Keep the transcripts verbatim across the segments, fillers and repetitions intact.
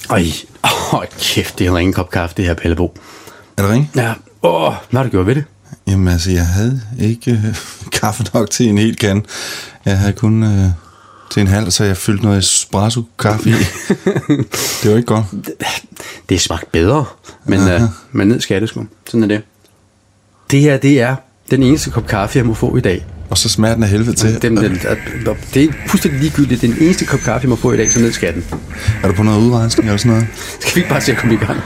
Øj, åh, kæft, det er en ringe kop kaffe, det her, Palle Bo. Er det ring? Ja. Åh, hvad har du gjort ved det? Jamen altså, jeg havde ikke øh, kaffe nok til en hel kan. Jeg havde kun øh, til en halv, så jeg fyldte noget espresso-kaffe i. Det var ikke godt. Det, det smagte bedre, men, øh, men ned skal det sgu. Sådan er det. Det her, det er den eneste kop kaffe, jeg må få i dag. Og så smager den af helvede til. Den, den, det er fuldstændig ligegyldigt. Den eneste kop kaffe, jeg må få i dag, så ned skal den. Er du på noget udrensning eller sådan noget? Skal vi ikke bare se at komme i gang?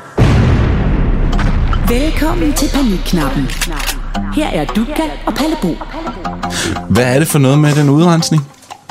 Velkommen til Panikknappen. Her er Dukka og Palle Bo. Hvad er det for noget med den udrensning?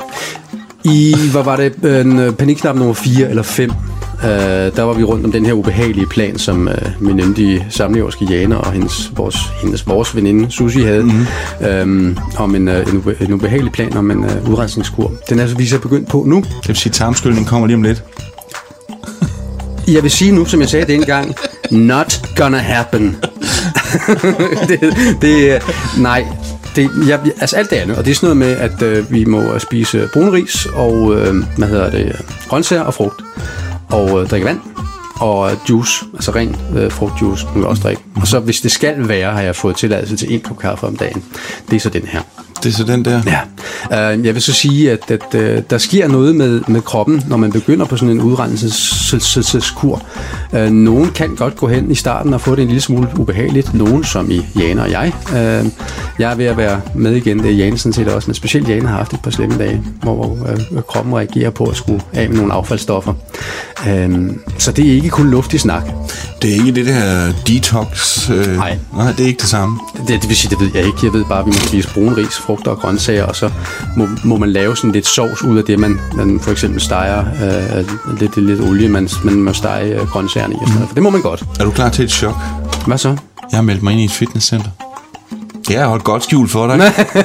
I, hvad var det, en Panikknap nummer fire eller fem, uh, der var vi rundt om den her ubehagelige plan, som uh, min nemlige samleverske Jana og hendes, vores, hendes, vores veninde Susi havde, mm-hmm. um, om en, uh, en, ube, en ubehagelig plan om en uh, udrensningskur. Den er så vi så begyndt på nu. Det vil sige, at tarmskyldning kommer lige om lidt. Jeg vil sige nu, som jeg sagde dengang, not gonna happen. det, det, nej, det, jeg, altså alt det andet, og det er sådan noget med, at øh, vi må spise brunris og, øh, hvad hedder det, grøntsager og frugt, og øh, drikke vand, og juice, altså ren øh, frugtjuice, må vi også drikke. Og så hvis det skal være, har jeg fået tilladelse til en kop kaffe om dagen. Det er så den her. Det er så den der? Ja. Uh, jeg vil så sige, at, at uh, der sker noget med, med kroppen, når man begynder på sådan en udrenselseskur. Uh, nogen kan godt gå hen i starten og få det en lille smule ubehageligt. Nogen, som i Jana og jeg. Uh, jeg er ved at være med igen. Det er Jane sådan set også, men specielt Jana har haft et par slemme dage, hvor uh, kroppen reagerer på at skulle af med nogle affaldsstoffer. Uh, så det er ikke kun luftig snak. Det er ikke det der detox? Øh, nej. Nej, det er ikke det samme. Det, det vil sige, det ved jeg ikke. Jeg ved bare, at vi må spise brun ris, frugter og grøntsager, og så må, må man lave sådan lidt sovs ud af det, man, man for eksempel steger øh, lidt, lidt olie, man, man må stege øh, grøntsagerne i. Og sådan noget. For det må man godt. Er du klar til et chok? Hvad så? Jeg har meldt mig ind i et fitnesscenter. Det har holdt godt skjult for dig.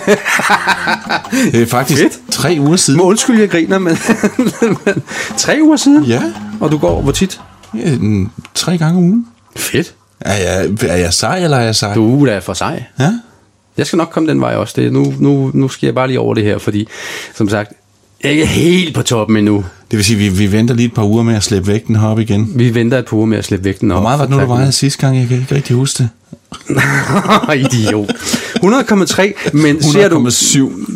Det er faktisk Fedt. tre uger siden. Må undskyld, jeg griner, men tre uger siden? Ja. Og du går hvor tit? Ja, tre gange om ugen. Fedt. Er jeg, er jeg sej, eller er jeg sej? Du er for sej. Ja. Jeg skal nok komme den vej også. Det, nu, nu, nu skal jeg bare lige over det her, fordi, som sagt, jeg er ikke helt på toppen endnu. Det vil sige, at vi, vi venter lige et par uger med at slippe vægten op igen. Vi venter et par uger med at slippe vægten op. Hvor meget var det nu, du vejede sidste gang? Jeg kan ikke rigtig huske det. Idiot. hundrede komma tre, men ser du... hundrede komma syv.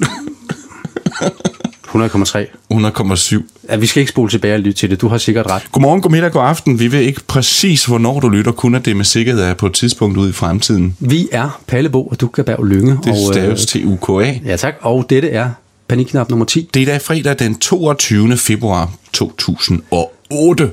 hundrede komma tre. hundrede komma syv. Ja, vi skal ikke spole tilbage og lytte til det. Du har sikkert ret. Godmorgen, godmiddag, god aften. Vi ved ikke præcis, hvornår du lytter. Kun at det med sikkerhed er på et tidspunkt ude i fremtiden. Vi er Palle Bo og Dukka Berg Lynge. Det staves til U K A. Ja tak, og dette er Panikknap nummer ti. Det er da fredag den toogtyvende februar to tusind og otte.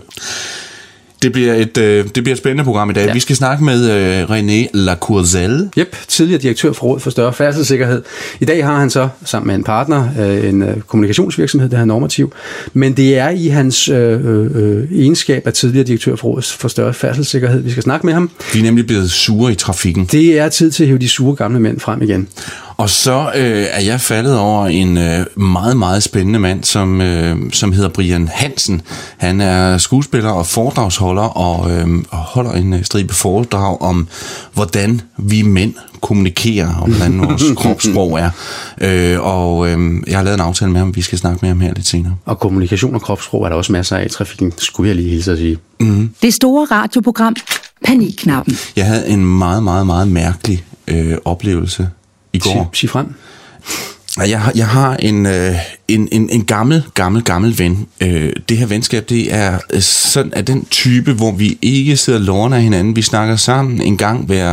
Det bliver et, øh, det bliver et spændende program i dag. Ja. Vi skal snakke med øh, René Lacourcelle. Jep, tidligere direktør for Rådet for Større Færdselssikkerhed. I dag har han så sammen med en partner øh, en øh, kommunikationsvirksomhed, der er Normativ. Men det er i hans øh, øh, egenskab af tidligere direktør for Rådet for Større Færdselssikkerhed. Vi skal snakke med ham. Vi er nemlig blevet sure i trafikken. Det er tid til at hive de sure gamle mænd frem igen. Og så øh, er jeg faldet over en øh, meget, meget spændende mand, som, øh, som hedder Brian Hansen. Han er skuespiller og foredragsholder og øh, holder en øh, stribe foredrag om, hvordan vi mænd kommunikerer, og hvordan vores kropssprog er. Øh, og øh, jeg har lavet en aftale med ham, vi skal snakke med ham her lidt senere. Og kommunikation og kropssprog er der også masser af i trafikken, skulle jeg lige hilse at sige. Mm-hmm. Det store radioprogram Panikknappen. Jeg havde en meget, meget, meget mærkelig øh, oplevelse i går. Sig frem. Jeg har, jeg har en, øh, en, en, en gammel, gammel, gammel ven. Øh, det her venskab, det er sådan af den type, hvor vi ikke sidder lårene af hinanden. Vi snakker sammen en gang hver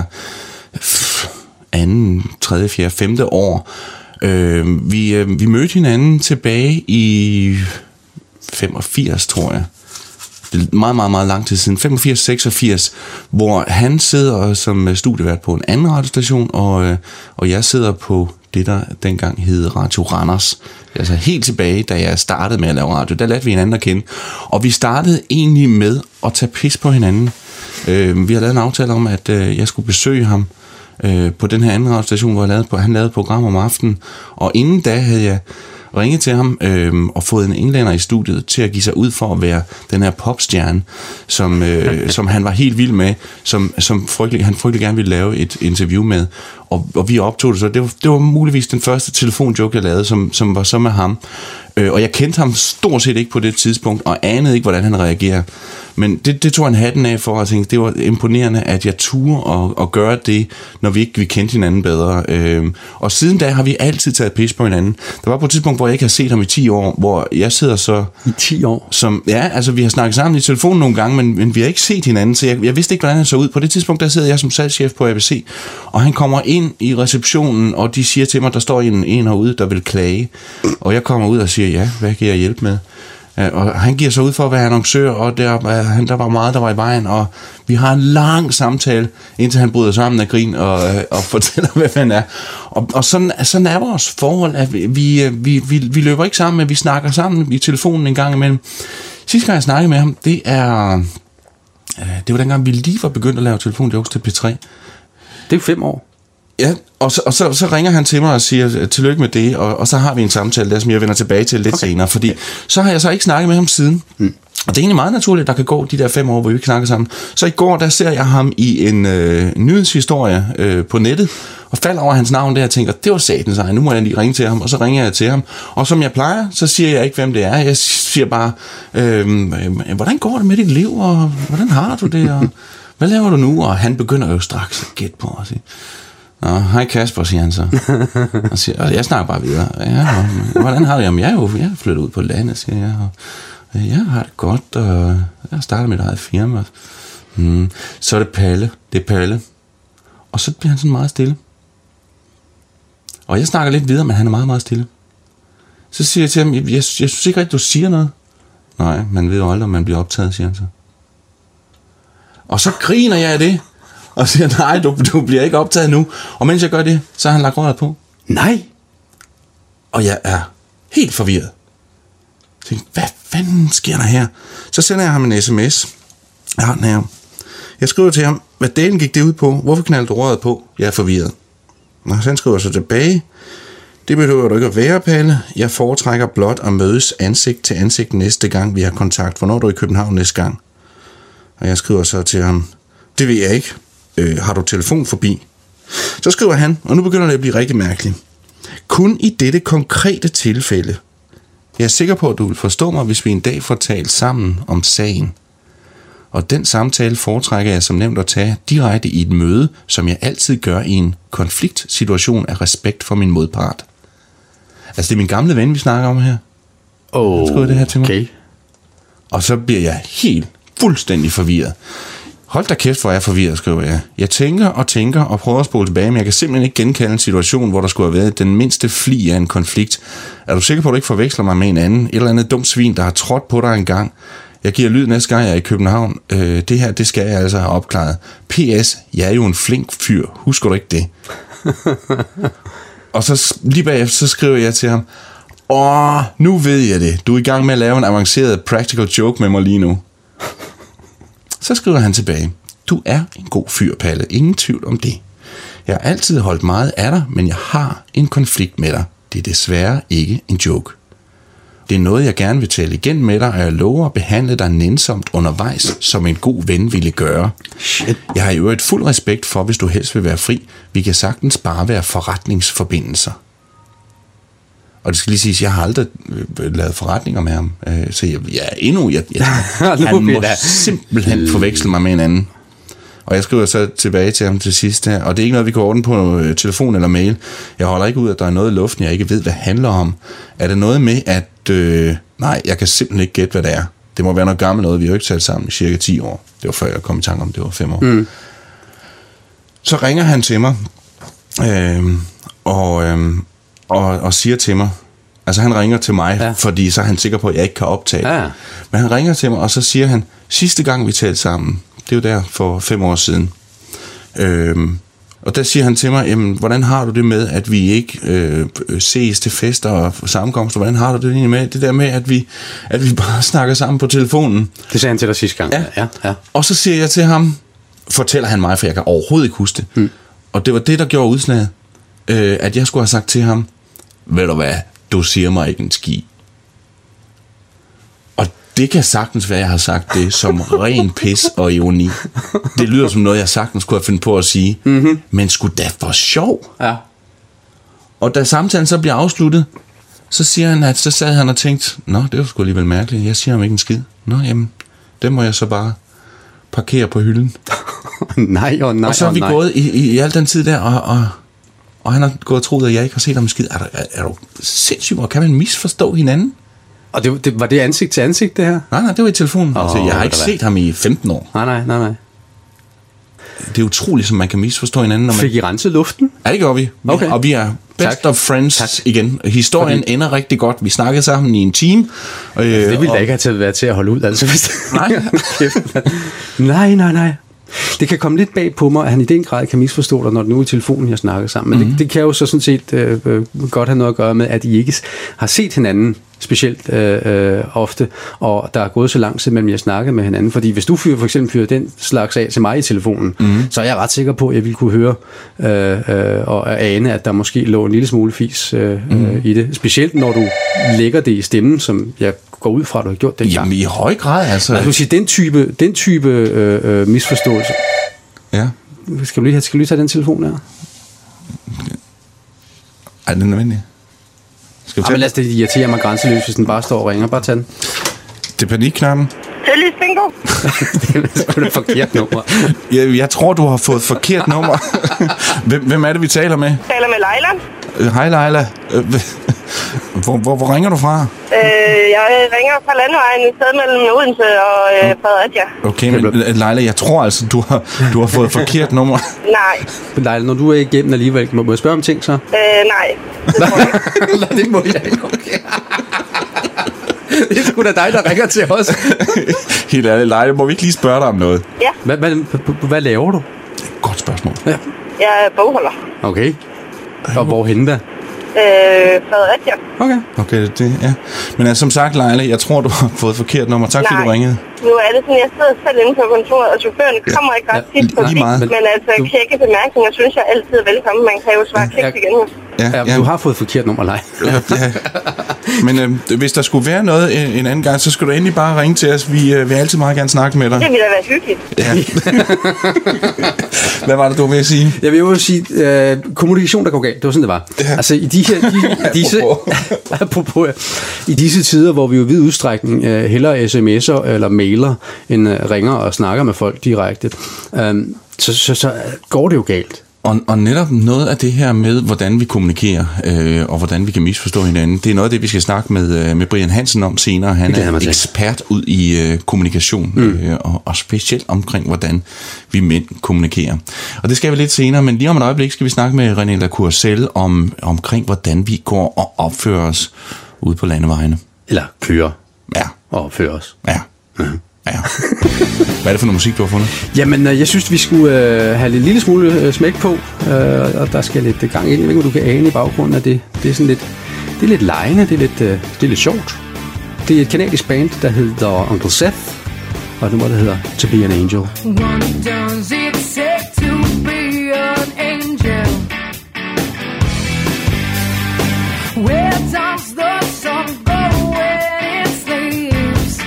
f- anden, tredje, fjerde, femte år. Øh, vi, øh, vi mødte hinanden tilbage i femogfirs, tror jeg. Meget, meget, meget lang tid siden. femogfirs seksogfirs, hvor han sidder som studievært på en anden radiostation, og, og jeg sidder på det, der dengang hed Radio Randers. Altså helt tilbage, da jeg startede med at lave radio, der lærte vi hinanden at kende. Og vi startede egentlig med at tage pis på hinanden. Øh, vi har lavet en aftale om, at øh, jeg skulle besøge ham øh, på den her anden radiostation, hvor jeg lavede på, han lavede et program om aftenen. Og inden da havde jeg ringet til ham øh, og fået en englænder i studiet til at give sig ud for at være den her popstjerne, som, øh, som han var helt vild med, som, som frygtelig, han frygtelig gerne ville lave et interview med. Og, og vi optog det så. Det var, det var muligvis den første telefonjoke, jeg lavede, som, som var så med ham. Øh, og jeg kendte ham stort set ikke på det tidspunkt, og anede ikke, hvordan han reagerer. Men det, det tog han hatten af for, og tænkte, det var imponerende, at jeg turde og, og gøre det, når vi ikke vi kendte hinanden bedre. Øh, og siden da har vi altid taget pis på hinanden. Der var på et tidspunkt, hvor jeg ikke har set ham i ti år, hvor jeg sidder så... I ti år? Som, ja, altså vi har snakket sammen i telefonen nogle gange, men, men vi har ikke set hinanden, så jeg, jeg vidste ikke, hvordan han så ud. På det tidspunkt, der sidder jeg som salgschef på A B C, og han kommer ind i receptionen, og de siger til mig, der står en, en herude, der vil klage. Og jeg kommer ud og siger, ja, hvad kan jeg hjælpe med? Og han giver sig ud for at være annoncør, og der, der var meget, der var i vejen, og vi har en lang samtale, indtil han bryder sammen af grin og, og fortæller, hvad han er. Og, og sådan, sådan er vores forhold, at vi, vi, vi, vi løber ikke sammen, men vi snakker sammen i telefonen en gang imellem. Sidste gang jeg snakkede med ham, det er... Det var dengang, vi lige var begyndt at lave telefonjokes til P tre. Det er jo fem år. Ja, og, så, og så, så ringer han til mig og siger, tillykke med det, og, og så har vi en samtale der, som jeg vender tilbage til lidt okay. senere, fordi okay. så har jeg så ikke snakket med ham siden. Hmm. Og det er egentlig meget naturligt, at der kan gå de der fem år, hvor vi ikke snakker sammen. Så i går, der ser jeg ham i en øh, nyhedshistorie øh, på nettet, og falder over hans navn der og tænker, det var satans ej, nu må jeg lige ringe til ham, og så ringer jeg til ham. Og som jeg plejer, så siger jeg ikke, hvem det er. Jeg siger bare, øh, øh, hvordan går det med dit liv, og hvordan har du det, og hvad laver du nu? Og han begynder jo straks at gætte på at sige, nå, hej Kasper, siger han så. Og, siger, og jeg snakker bare videre. Ja, og, hvordan har du det? Jamen, jeg er jo jeg er flyttet ud på landet, siger jeg. Og, jeg har det godt, og jeg starter mit eget firma. Hmm. Så er det Palle. Det er Palle. Og så bliver han sådan meget stille. Og jeg snakker lidt videre, men han er meget, meget stille. Så siger jeg til ham, jeg, jeg, jeg synes ikke rigtig, du siger noget. Nej, man ved jo aldrig, om man bliver optaget, siger han så. Og så griner jeg af det. Og siger, nej, du, du bliver ikke optaget nu. Og mens jeg gør det, så har han lagt røret på. Nej. Og jeg er helt forvirret. Jeg tænker, hvad fanden sker der her? Så sender jeg ham en sms. Jeg har den her. Jeg skriver til ham, hvad delen gik det ud på? Hvorfor knaldte du røret på? Jeg er forvirret. Og så han skriver så tilbage. Det behøver du ikke at være, Palle. Jeg foretrækker blot at mødes ansigt til ansigt næste gang, vi har kontakt. Hvornår er du i København næste gang? Og jeg skriver så til ham, det ved jeg ikke. Øh, har du telefon forbi? Så skriver han, og nu begynder det at blive rigtig mærkeligt. Kun i dette konkrete tilfælde. Jeg er sikker på, at du vil forstå mig, hvis vi en dag får talt sammen om sagen. Og den samtale foretrækker jeg som nemt at tage direkte i et møde, som jeg altid gør i en konfliktsituation af respekt for min modpart. Altså det er min gamle ven, vi snakker om her. Oh, han skriver det her til mig. Okay. Og så bliver jeg helt fuldstændig forvirret. Hold da kæft, hvor jeg er forvirret, skriver jeg. Jeg tænker og tænker og prøver at spole tilbage, men jeg kan simpelthen ikke genkalde en situation, hvor der skulle have været den mindste fli af en konflikt. Er du sikker på, at du ikke forveksler mig med en anden? Et eller andet dumt svin, der har trådt på dig en gang. Jeg giver lyd næste gang, jeg er i København. Øh, det her, det skal jeg altså have opklaret. P S. Jeg er jo en flink fyr. Husker du ikke det? Og så lige bagefter, så skriver jeg til ham, åh, nu ved jeg det. Du er i gang med at lave en avanceret practical joke med mig lige nu. Så skriver han tilbage, du er en god fyr, Palle. Ingen tvivl om det. Jeg har altid holdt meget af dig, men jeg har en konflikt med dig. Det er desværre ikke en joke. Det er noget, jeg gerne vil tale igen med dig, og jeg lover at behandle dig nænsomt undervejs, som en god ven ville gøre. Shit. Jeg har jo et fuld respekt for, hvis du helst vil være fri. Vi kan sagtens bare være forretningsforbindelser. Og det skal lige siges, jeg har aldrig lavet forretninger med ham. Så jeg, jeg er endnu... Jeg, jeg, han må simpelthen forveksle mig med en anden. Og jeg skriver så tilbage til ham til sidst her. Og det er ikke noget, vi kan ordne på telefon eller mail. Jeg holder ikke ud, at der er noget i luften, jeg ikke ved, hvad det handler om. Er det noget med, at... Øh, nej, jeg kan simpelthen ikke gætte, hvad det er. Det må være noget gammelt noget. Vi har jo ikke talt sammen i cirka ti år. Det var før jeg kom i tanke om, det var fem år. Mm. Så ringer han til mig. Øh, og... Øh, Og, og siger til mig, altså han ringer til mig, ja. Fordi så er han sikker på, at jeg ikke kan optage. Ja. Men han ringer til mig, og så siger han, sidste gang vi talte sammen, det er jo der for fem år siden, øhm, og der siger han til mig, jamen, hvordan har du det med, at vi ikke øh, ses til fester og sammenkomster? Hvordan har du det egentlig med det der med, at vi, at vi bare snakker sammen på telefonen? Det sagde han til dig sidste gang. Ja. Ja, ja. Og så siger jeg til ham, fortæller han mig, for jeg kan overhovedet ikke huske det. Hmm. Og det var det, der gjorde udslaget, øh, at jeg skulle have sagt til ham, ved du hvad, du siger mig ikke en ski. Og det kan sagtens være, jeg har sagt det som ren pis og ironi. Det lyder som noget, jeg sagtens kunne have fundet på at sige. Mm-hmm. Men sgu da for sjov. Ja. Og da samtalen så bliver afsluttet, så siger han, at så sad han og tænkte, nå, det var sgu alligevel mærkeligt. Jeg siger ham ikke en skid. Nå, jamen, det må jeg så bare parkere på hylden. nej og nej og så har vi nej. gået i, i, i al den tid der, og, og, og han har gået og troet, at jeg ikke har set ham en skid. Er, der, er, er du sindssygt, og kan man misforstå hinanden? Og det, det, var det ansigt til ansigt, det her? Nej, nej, det var i telefonen. Oh, altså, jeg har ikke set hvad? ham i femten år. Nej, nej, nej, nej. Det er utroligt, som man kan misforstå hinanden. Når man... Fik I renset luften? Ja, det gør vi. Okay. Og vi er best tak. of friends tak. igen. Historien Fordi... ender rigtig godt. Vi snakkede sammen i en time. Øh, altså, det ville og... da ikke have til at være til at holde ud, altså. Hvis... Nej. nej, nej, nej. Det kan komme lidt bag på mig, at han i den grad kan misforstå dig, når det nu er i telefonen, jeg snakker sammen. Men mm-hmm. det, det kan jo så sådan set øh, øh, godt have noget at gøre med, at I ikke har set hinanden specielt øh, øh, ofte, og der er gået så lang tid mellem, jeg snakkede med hinanden. Fordi hvis du fyrer, for eksempel fyrer den slags af til mig i telefonen, mm-hmm. så er jeg ret sikker på, at jeg ville kunne høre øh, øh, og ane, at der måske lå en lille smule fis øh, mm-hmm. øh, i det. Specielt når du lægger det i stemmen, som jeg går ud fra, at du har gjort det. Jamen i høj grad, altså. Altså, du siger, den type, den type øh, øh, misforståelse. Ja. Skal du lige, skal du lige tage den telefon her? Ej, den er nødvendig. Skal vi tage? Ej, men lad os det irritere mig grænseløst, hvis den bare står og ringer. Bare tag den. Det er panikknappen. Tilly Bingo. Det er sgu da forkert nummer. jeg, jeg tror, du har fået forkert nummer. hvem, hvem er det, vi taler med? Jeg taler med Leila. Hej, Leila. Hvor, hvor, hvor ringer du fra? Øh, jeg ringer fra landevejen i sted mellem Odense og øh, Fredericia. Okay, men Leila, jeg tror altså, du har, du har fået forkert nummer. Nej. Men Leila, når du er igennem alligevel, må jeg spørge om ting så? Øh, nej. Nej, det må jeg ikke. Okay. Det er sgu da dig, der ringer til os. Helt ærligt, Leila, må vi ikke lige spørge dig om noget? Ja. Hvad, hvad, hvad laver du? Godt spørgsmål. Ja. Jeg er bogholder. Okay. Og hvorhenne da? Øh, Fredericia. Okay. Okay, det, ja. Men altså, som sagt, Leila, jeg tror, du har fået forkert nummer. Tak, fordi du ringede. Nu er det sådan, jeg sidder selv inde på kontoret, og chaufføren kommer ikke ret tit på bil. Men altså, du... kække bemærkninger, synes jeg altid er velkommen. Man kan jo svare kækt igen. Ja, ja, ja, du har fået forkert nummer, Leila. ja, ja. Men øh, hvis der skulle være noget en, en anden gang, så skulle du endelig bare ringe til os. Vi øh, vil altid meget gerne snakke med dig. Det ville da være hyggeligt. Ja. Hvad var det, du ville sige? Jeg vil jo sige, øh, kommunikation, der går galt. Det var sådan, det var. Ja. Altså, i de her... De, disse, apropos, i disse tider, hvor vi jo i vid udstrækning øh, hellere sms'er eller mailer, end øh, ringer og snakker med folk direkte, øh, så, så, så går det jo galt. Og, og netop noget af det her med, hvordan vi kommunikerer, øh, og hvordan vi kan misforstå hinanden, det er noget af det, vi skal snakke med, øh, med Brian Hansen om senere. Han er ekspert ud i øh, kommunikation, mm. øh, og, og specielt omkring, hvordan vi mænd kommunikerer. Og det skal vi lidt senere, men lige om et øjeblik skal vi snakke med René Lacourcelle om, omkring, hvordan vi går og opfører os ude på landevejene. Eller kører. Ja. Og opfører os. Ja. Mm. Ja. Hvad er det for noget musik, du har fundet? Jamen, jeg synes, vi skulle øh, have en lille smule øh, smæk på, øh, og der skal lidt gang ind. Jeg ved ikke, om du kan ane i baggrunden af det. Det er sådan lidt, det er lidt lejende, det er lidt, øh, det er lidt sjovt. Det er et kanadisk band, der hedder Uncle Seth, og nummer, der hedder To Be An Angel. What does it take to be an angel? Where does the sun go when it sleeps?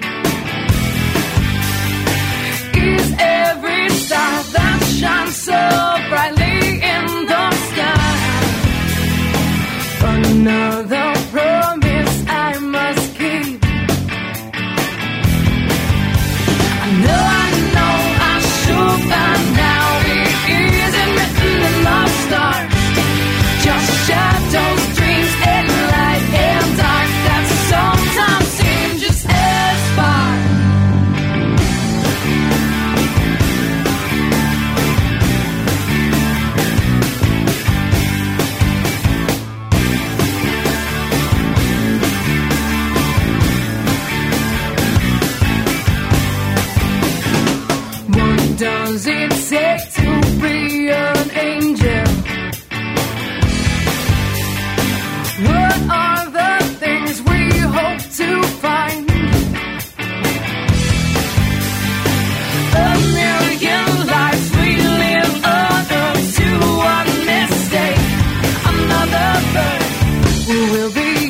Is every star that shines so brightly in the sky another promise I must keep? I know, I know I should find out it isn't written in the stars. Just shadows, dreams, and light and dark that sometimes seem just as far. What does it take to be an angel? What are the things we hope to find? A million lives we live on earth to one mistake. Another birth who will be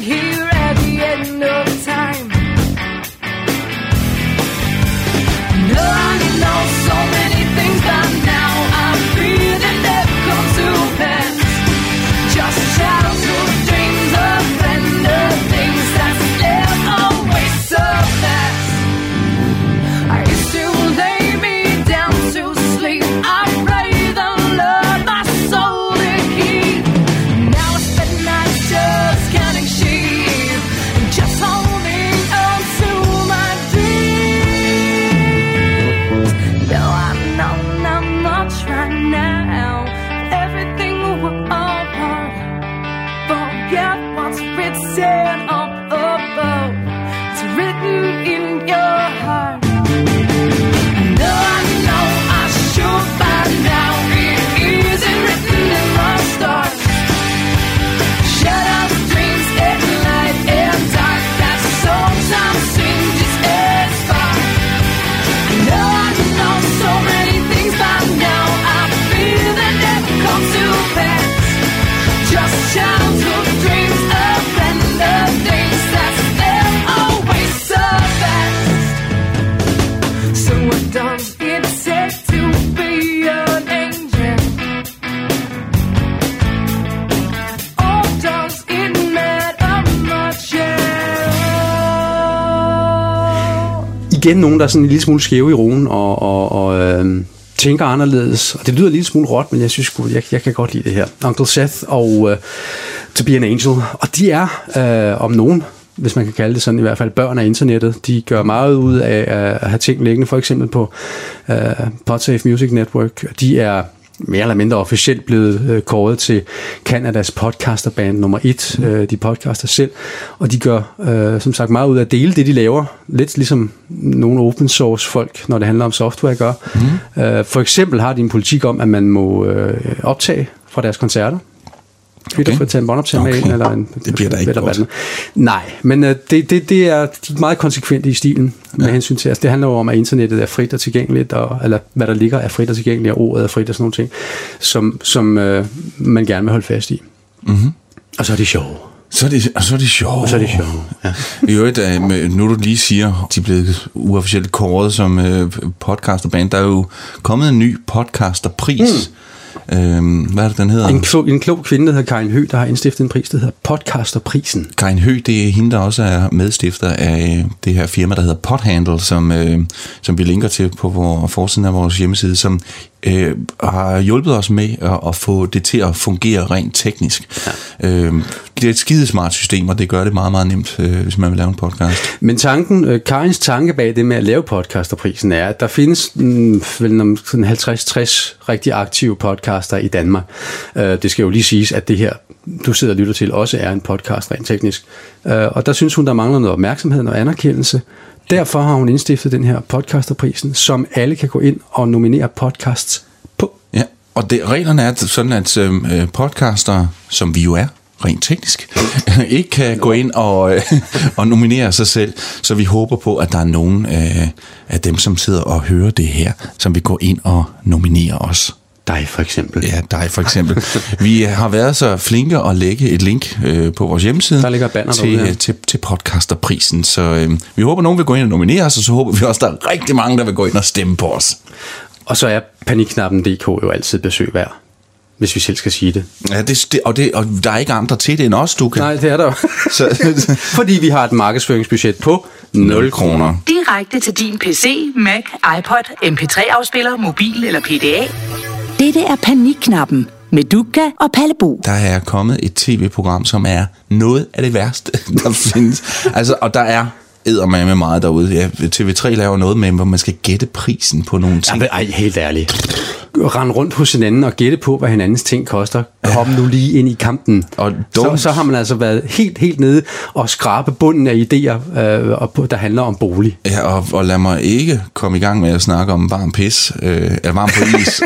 igen nogen, der er sådan en lille smule skæve i roen og, og, og øh, tænker anderledes. Og det lyder en lille smule råt, men jeg synes jeg, jeg kan godt lide det her. Uncle Seth og øh, To Be an Angel. Og de er øh, om nogen, hvis man kan kalde det sådan, i hvert fald børn af internettet. De gør meget ud af at have ting liggende, for eksempel på uh, Podsafe Music Network. De er mere eller mindre officielt blevet uh, kåret til Canadas podcasterband nummer et. Uh, de podcaster selv, og de gør uh, som sagt meget ud af at dele det, de laver. Lidt ligesom nogle open source folk, når det handler om software, gør. Mm. Uh, for eksempel har de en politik om, at man må uh, optage fra deres koncerter. Okay. Du får tage en båndoptager okay. med en, eller en, det bliver der ikke godt. Nej, men uh, det, det, det er de er meget konsekvente i stilen med ja. hensyn til, altså det handler jo om, at internettet er frit og tilgængeligt, og, eller hvad der ligger er frit og tilgængeligt, og ordet er frit og sådan nogle ting, som, som uh, man gerne vil holde fast i. Mm-hmm. Og så er det sjovt. Så er det, og så er det sjovt. Og så er det sjovt, ja. I øvrigt, nu du lige siger, de er blevet uofficielt kåret som uh, podcasterband, der er jo kommet en ny podcasterpris. Mm. Øhm, hvad er det, den hedder? En, klo, en klog kvinde, der hedder Karin Høgh, der har indstiftet en pris, der hedder Podcasterprisen. Karin Høgh, det er hende, der også er medstifter af det her firma, der hedder Podhandle, som, øh, som vi linker til på vores forsiden af vores hjemmeside, som øh, har hjulpet os med at, at få det til at fungere rent teknisk. Ja. Øh, det er et skidesmart system, og det gør det meget, meget nemt, øh, hvis man vil lave en podcast. Men tanken, øh, Karins tanke bag det med at lave podcasterprisen er, at der findes mm, vel sådan halvtreds til tres rigtig aktive podcaster i Danmark. Øh, det skal jo lige siges, at det her, du sidder og lytter til, også er en podcast rent teknisk. Øh, og der synes hun, der mangler noget opmærksomhed og anerkendelse. Derfor har hun indstiftet den her podcasterprisen, som alle kan gå ind og nominere podcasts på. Ja, og det, reglerne er sådan, at øh, podcaster, som vi jo er, rent teknisk, ikke kan gå ind og, øh, og nominere sig selv. Så vi håber på, at der er nogen øh, af dem, som sidder og hører det her, som vil gå ind og nominere os. Dig for eksempel. Ja, dig for eksempel. Vi har været så flinke at lægge et link øh, på vores hjemmeside der ligger banner til, derude, ja. til, til podcasterprisen. Så øh, vi håber, nogen vil gå ind og nominere os, og så håber vi også, der er rigtig mange, der vil gå ind og stemme på os. Og så er panikknappen punktum d k jo altid besøg værd, hvis vi selv skal sige det. Ja, det, det, og, det, og der er ikke andre til det end os, du kan. Nej, det er der jo. Så, fordi vi har et markedsføringsbudget på nul kroner. Direkte til din P C, Mac, iPod, M P tre afspiller, mobil eller P D A. Dette er Panikknappen med Dukka og Palle Bo. Der er kommet et tv-program, som er noget af det værste, der findes. Altså, og der er eddermame meget derude. Ja, T V tre laver noget med, hvor man skal gætte prisen på nogle ting. Jamen, ej, helt ærligt. Rende rundt hos hinanden og gætte på, hvad hinandens ting koster. Kom nu lige ind i kampen. Og så, så har man altså været helt, helt nede og skrabe bunden af idéer, øh, der handler om bolig. Ja, og, og lad mig ikke komme i gang med at snakke om varm pis, øh, eller varm på is,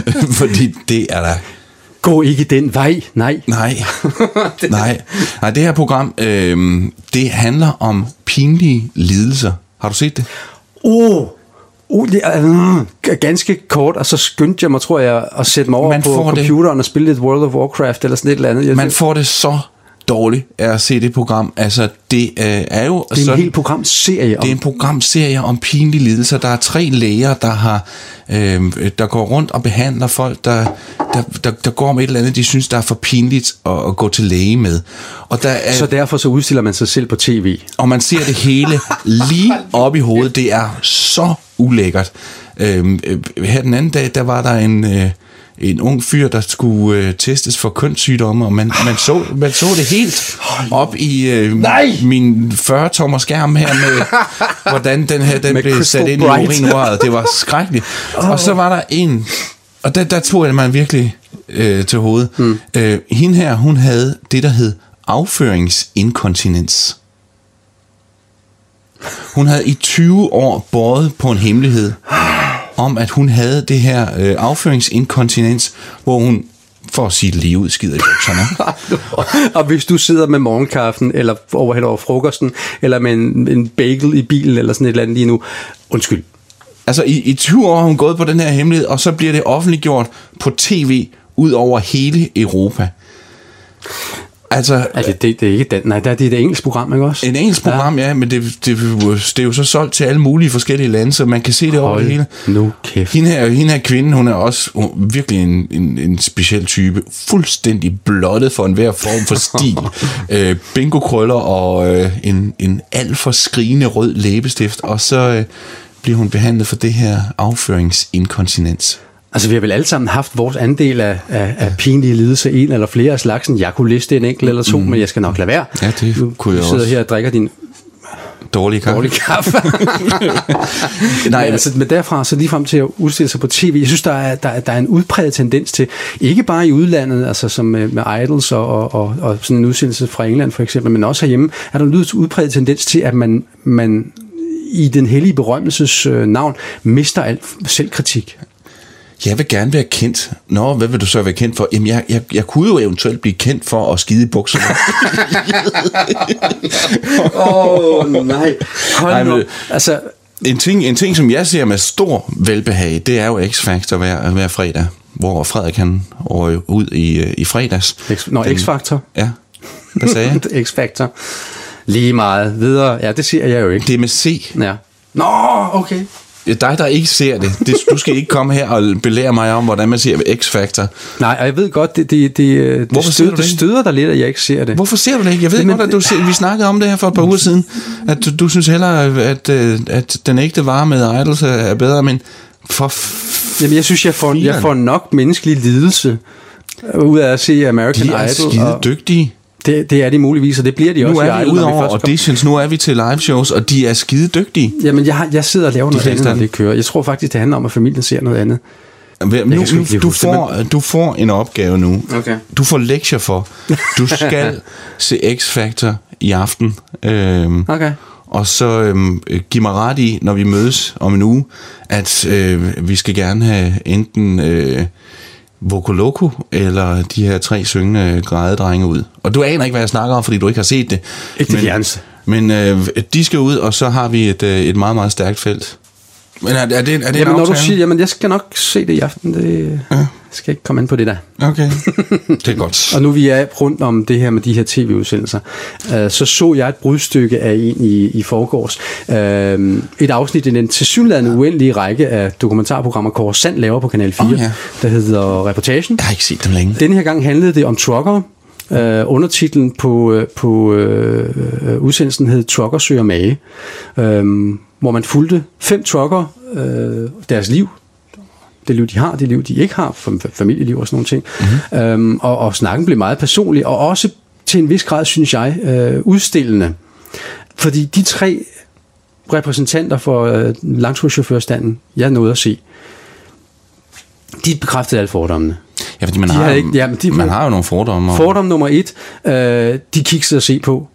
fordi det er der. Gå ikke den vej, nej. Nej, nej. Nej, det her program, øh, det handler om pinlige lidelser. Har du set det? Åh! Oh. Uh, det er uh, ganske kort, og så skyndte jeg mig, tror jeg, at sætte mig over man på computeren det. Og spille lidt World of Warcraft eller sådan et eller andet. Jeg man får det så dårligt af at se det program. Altså, det øh, er jo... Det er sådan, en hel programserie om... Det er en programserie om pinlige lidelser. Der er tre læger, der har øh, der går rundt og behandler folk, der, der, der, der går med et eller andet, de synes, der er for pinligt at, at gå til læge med. Og der er, så derfor så udstiller man sig selv på tv. Og man ser det hele lige op i hovedet. Det er så ulækkert. Øh, her den anden dag, der var der en... Øh, en ung fyr, der skulle øh, testes for kønssygdomme, og man, man, så, man så det helt op i øh, min fyrre tommer skærm her med, hvordan den her den blev sat ind bright. I urinrøret. Det var skrækkeligt. Oh. Og så var der en, og der, der tog jeg mig virkelig øh, til hovedet. Mm. Øh, hende her, hun havde det, der hed afføringsinkontinens. Hun havde i tyve år båret på en hemmelighed om, at hun havde det her øh, afføringsinkontinens, hvor hun, for at sige det lige ud, skider i bukserne. Og hvis du sidder med morgenkaffen, eller over, eller over frokosten, eller med en, en bagel i bilen, eller sådan et eller andet lige nu, undskyld. Altså, i, i tyve år har hun gået på den her hemmelighed, og så bliver det offentliggjort på tv ud over hele Europa. Altså, altså det, det er ikke den, nej, det er det engelsk program, ikke også? En engelsk program, ja, ja men det, det, det er jo så solgt til alle mulige forskellige lande, så man kan se det Hold over det hele. Nu kæft. Hende her, hende her kvinde, hun er også hun, virkelig en, en, en speciel type. Fuldstændig blottet for enhver form for stil. øh, bingo-krøller og øh, en, en alt for skrigende rød læbestift, og så øh, bliver hun behandlet for det her afføringsinkontinens. Altså, vi har vel alle sammen haft vores andel af, af, af pinlige lidelse, en eller flere af slagsen. Jeg kunne liste en enkelt eller to, mm. men jeg skal nok lade være. Ja, det nu, kunne jeg også. Du sidder her og drikker din dårlige kaffe. Dårlig kaffe. Nej, men, altså, men derfra så lige frem til at udstille sig på tv, jeg synes, der er, der, der er en udpræget tendens til, ikke bare i udlandet, altså som med, med Idols og, og, og, og sådan en udsendelse fra England for eksempel, men også herhjemme, er der en udpræget tendens til, at man, man i den hellige berømmelses øh, navn mister al selvkritik. Jeg vil gerne være kendt. Nå, hvad vil du så være kendt for? Jamen, jeg, jeg, jeg kunne jo eventuelt blive kendt for at skide i bukserne. Åh, oh, nej. Hold nu. Altså, en ting, en ting, som jeg ser med stor velbehag, det er jo X-Factor hver, hver fredag, hvor Frederik han over ud i, i fredags. Nå, X-Factor? Ja. Hvad sagde jeg? X-Factor. Lige meget. Videre. Ja, det siger jeg jo ikke. Det er med C. Ja. Nå, okay. Dig, der ikke ser det. det. Du skal ikke komme her og belære mig om, hvordan man ser X-Factor. Nej, og jeg ved godt, det, det, det, det, støder, det støder dig lidt, at jeg ikke ser det. Hvorfor ser du det ikke? Jeg ved men, godt, at du ser, vi snakkede om det her for et par uger siden, at du, du synes hellere, at, at den ægte vare med Idols er bedre, men for f- Jamen, jeg synes, jeg får, jeg får nok menneskelig lidelse ud af at se American Idol. De er Idol, skide dygtige. Det, det er de muligvis, og det bliver de nu også. Nu er vi ude over auditions, nu er vi til live shows, og de er skide dygtige. Jamen, jeg, har, jeg sidder og laver de noget andet, når det kører. Jeg tror faktisk, det handler om, at familien ser noget andet. Nu, nu, du, får, du får en opgave nu. Okay. Du får lektier for. Du skal se X-Factor i aften. Øhm, okay. Og så øhm, giv mig ret i, når vi mødes om en uge, at øh, vi skal gerne have enten... Øh, Vokoloko eller de her tre syngende grædedrenge ud. Og du aner ikke, hvad jeg snakker om, fordi du ikke har set det. Ikke det fjerneste. Men øh, de skal ud, og så har vi et, øh, et meget, meget stærkt felt. Men er, er det, er det jamen, en når aftale? du siger, jamen jeg skal nok se det i aften. Det ja. skal ikke komme ind på det der. Okay, det er godt. Og nu vi er rundt om det her med de her tv-udsendelser, øh, så så jeg et brudstykke af en i, i forgårs. Øh, et afsnit i den tilsyneladende uendelige række af dokumentarprogrammer, Kåre Sand laver på Kanal fire, oh, ja. der hedder Reportagen. Jeg har ikke set dem længe. Denne her gang handlede det om truckere. Uh, undertitlen på, på uh, udsendelsen hed Trucker søger mage, um, hvor man fulgte fem trucker, uh, deres liv, det liv de har, det liv de ikke har, familieliv og sådan nogle ting, mm-hmm. um, og, og snakken blev meget personlig, og også til en vis grad, synes jeg, uh, udstillende. Fordi de tre repræsentanter for uh, langturschaufførstanden, jeg nåede at se, de bekræftede alle fordommene. Ja, fordi man, de har, ikke, ja, de, man har jo nogle fordomme. Fordom nummer et, øh, de kiksede at se på.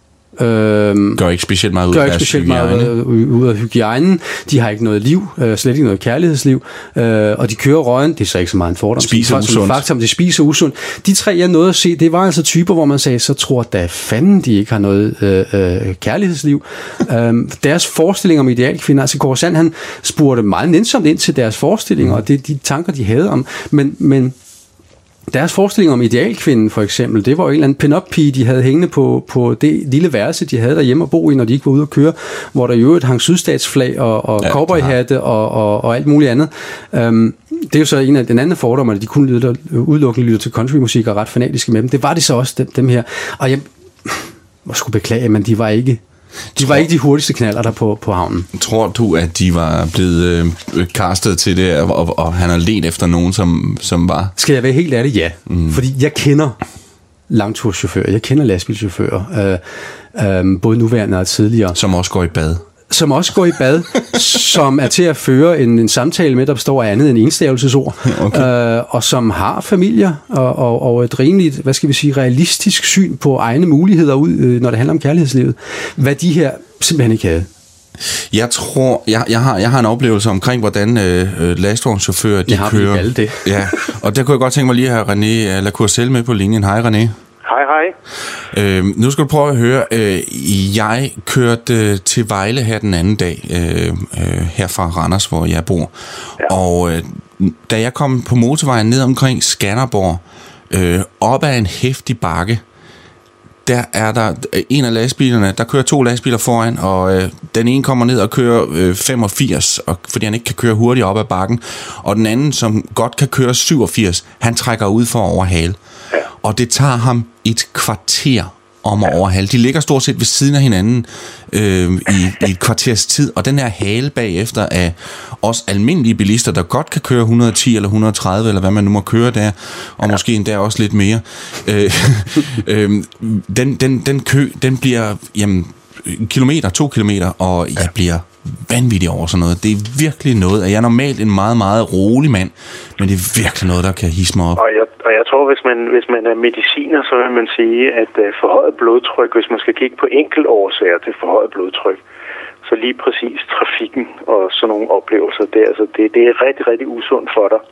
Øh, gør ikke specielt meget ud gør af ikke specielt meget ud af hygiejnen. De har ikke noget liv, øh, slet ikke noget kærlighedsliv, øh, og de kører røgen. Det er så ikke så meget en fordom. Spiser usundt. Faktum, de spiser usundt. De tre, jeg nåede at se, det var altså typer, hvor man sagde, så tror da fanden, de ikke har noget øh, øh, kærlighedsliv. øh, deres forestilling om idealkvinder, altså Kåre Sand, han spurgte meget nænsomt ind til deres forestillinger, mm. og det de tanker, de havde om, men, men deres forestilling om idealkvinden, for eksempel, det var jo en eller anden pin-up-pige, de havde hængende på, på det lille værelse, de havde derhjemme at bo i, når de ikke var ude at køre, hvor der jo et hang sydstatsflag og, og ja, cowboyhatte og, og, og alt muligt andet. Um, det er jo så en af den anden fordom, at de kun lytter, udelukkende lytter til countrymusik og ret fanatiske med dem. Det var det så også, dem, dem her. Og jeg må sgu beklage, men de var ikke... De tror, var ikke de hurtigste knaller der på, på havnen. Tror du, at de var blevet øh, castet til det, og, og han har let efter nogen, som, som var... Skal jeg være helt ærlig? Ja. Mm. Fordi jeg kender langturschauffører, jeg kender lastbilchauffører, øh, øh, både nuværende og tidligere. Som også går i bad. Som også går i bad, som er til at føre en, en samtale med, der består af andet end enstavelsesord, okay. øh, og som har familier, og, og, og et rimeligt, hvad skal vi sige, realistisk syn på egne muligheder ud, øh, når det handler om kærlighedslivet, hvad de her simpelthen ikke havde. Jeg tror, jeg, jeg, har, jeg har en oplevelse omkring, hvordan øh, lastvognschauffører, de jeg har kører. Alle det. Ja, og der kunne jeg godt tænke mig lige at have René Lacourcelle med på linjen. Hej René. Hej, hej. Øh, nu skal du prøve at høre. Øh, jeg kørte øh, til Vejle her den anden dag, øh, øh, her fra Randers, hvor jeg bor. Ja. Og øh, da jeg kom på motorvejen ned omkring Skanderborg, øh, op ad en heftig bakke, der er der en af lastbilerne, der kører to lastbiler foran, og øh, den ene kommer ned og kører øh, femogfirs, og, fordi han ikke kan køre hurtigt op ad bakken, og den anden, som godt kan køre syvogfirs, han trækker ud for at overhale. Ja. Og det tager ham et kvarter om at overhale. De ligger stort set ved siden af hinanden øh, i, i et kvarters tid, og den her hale bagefter af os almindelige bilister, der godt kan køre et hundrede og ti eller et hundrede og tredive, eller hvad man nu må køre der, og ja. måske endda også lidt mere. Øh, øh, den, den, den kø, den bliver jamen, kilometer, to kilometer, og jeg bliver vanvittig over sådan noget. Det er virkelig noget, at jeg er normalt en meget, meget rolig mand, men det er virkelig noget, der kan hisse mig op. Og jeg, og jeg tror, hvis man, hvis man er mediciner, så vil man sige, at uh, forhøjet blodtryk, hvis man skal kigge på enkelt årsager til forhøjet blodtryk, så lige præcis trafikken og sådan nogle oplevelser, det, altså, det, det er rigtig, rigtig usundt for dig.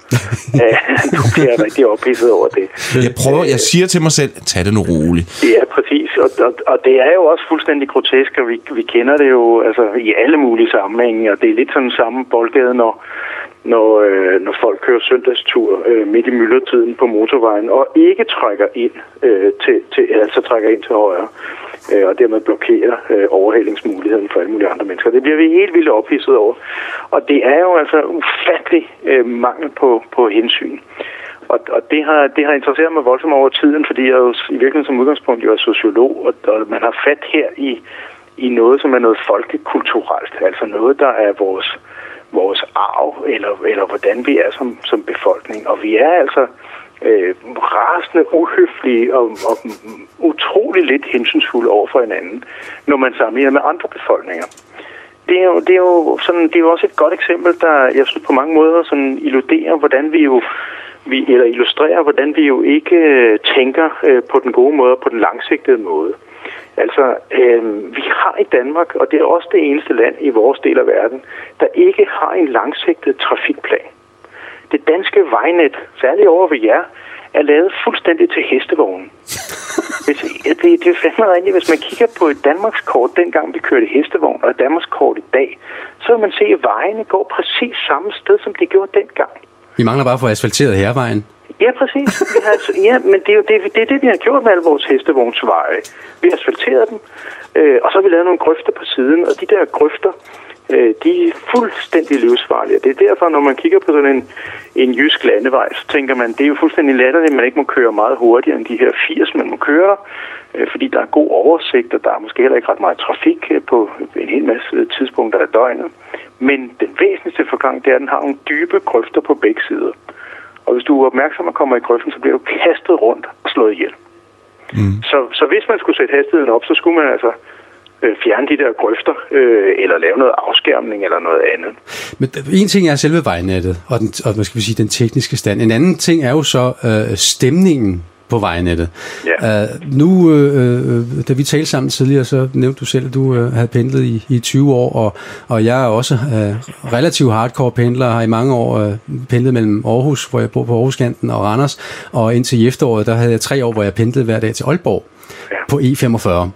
Du bliver rigtig ophidset over det. Jeg prøver, jeg siger til mig selv, tag det nu roligt. Ja, præcis. Og, og, og det er jo også fuldstændig grotesk, og vi, vi kender det jo altså, i alle mulige sammenhænge, og det er lidt sådan samme boldgade, når, når, øh, når folk kører søndagstur øh, midt i myldretiden på motorvejen, og ikke trækker ind, øh, til, til, altså trækker ind til højre, og dermed blokerer øh, overhalingsmuligheden for alle mulige andre mennesker. Det bliver vi helt vildt ophidset over. Og det er jo altså ufattelig øh, mangel på, på hensyn. Og, og det, har, det har interesseret mig voldsomt over tiden, fordi jeg jo i virkeligheden som udgangspunkt jo er sociolog, og, og man har fat her i, i noget, som er noget folkekulturelt. Altså noget, der er vores, vores arv, eller, eller hvordan vi er som, som befolkning. Og vi er altså Øh, rasende, uhøflige og, og utrolig lidt hensynsfulde over for hinanden, når man sammenligner med andre befolkninger. Det er jo, det er jo, sådan, det er jo også et godt eksempel, der jeg synes på mange måder sådan illustrerer, hvordan vi jo vi, eller illustrerer, hvordan vi jo ikke øh, tænker øh, på den gode måde, på den langsigtede måde. Altså, øh, vi har i Danmark, og det er også det eneste land i vores del af verden, der ikke har en langsigtet trafikplan. Det danske vejnet, særligt over ved jer, er lavet fuldstændig til hestevognen. Hvis, det, det er fandme rigtigt. Hvis man kigger på et Danmarkskort, dengang vi kørte hestevogn, og et Danmarkskort i dag, så vil man se, at vejene går præcis samme sted, som de gjorde dengang. Vi mangler bare at få asfalteret hervejen. Ja, præcis. Vi har, ja, men det er jo det, det, er det, vi har gjort med alle vores hestevognsveje. Vi har asfalteret dem, øh, og så har vi lavet nogle grøfter på siden, og de der grøfter, de er fuldstændig livsfarlige. Det er derfor, når man kigger på sådan en, en jysk landevej, så tænker man, det er jo fuldstændig latterligt, at man ikke må køre meget hurtigere end de her firs, man må køre, fordi der er god oversigt, og der er måske heller ikke ret meget trafik på en hel masse tidspunkter af døgnet. Men den væsentligste forklaring, det er, at den har nogle dybe grøfter på begge sider. Og hvis du er opmærksom og kommer i grøften, så bliver du kastet rundt og slået ihjel. Mm. Så, så hvis man skulle sætte hastigheden op, så skulle man altså fjerne de der grøfter, øh, eller lave noget afskærmning eller noget andet. Men en ting er selve vejnettet, og, den, og hvad skal vi sige, den tekniske stand. En anden ting er jo så øh, stemningen på vejnettet. Ja. Uh, nu, øh, da vi talte sammen tidligere, så nævnte du selv, at du øh, havde pendlet i, i tyve år, og, og jeg er også øh, relativt hardcore pendler, har i mange år øh, pendlet mellem Aarhus, hvor jeg bor på Aarhuskanten, og Randers, og indtil efteråret, der havde jeg tre år, hvor jeg pendlede hver dag til Aalborg, ja. På E femogfyrre.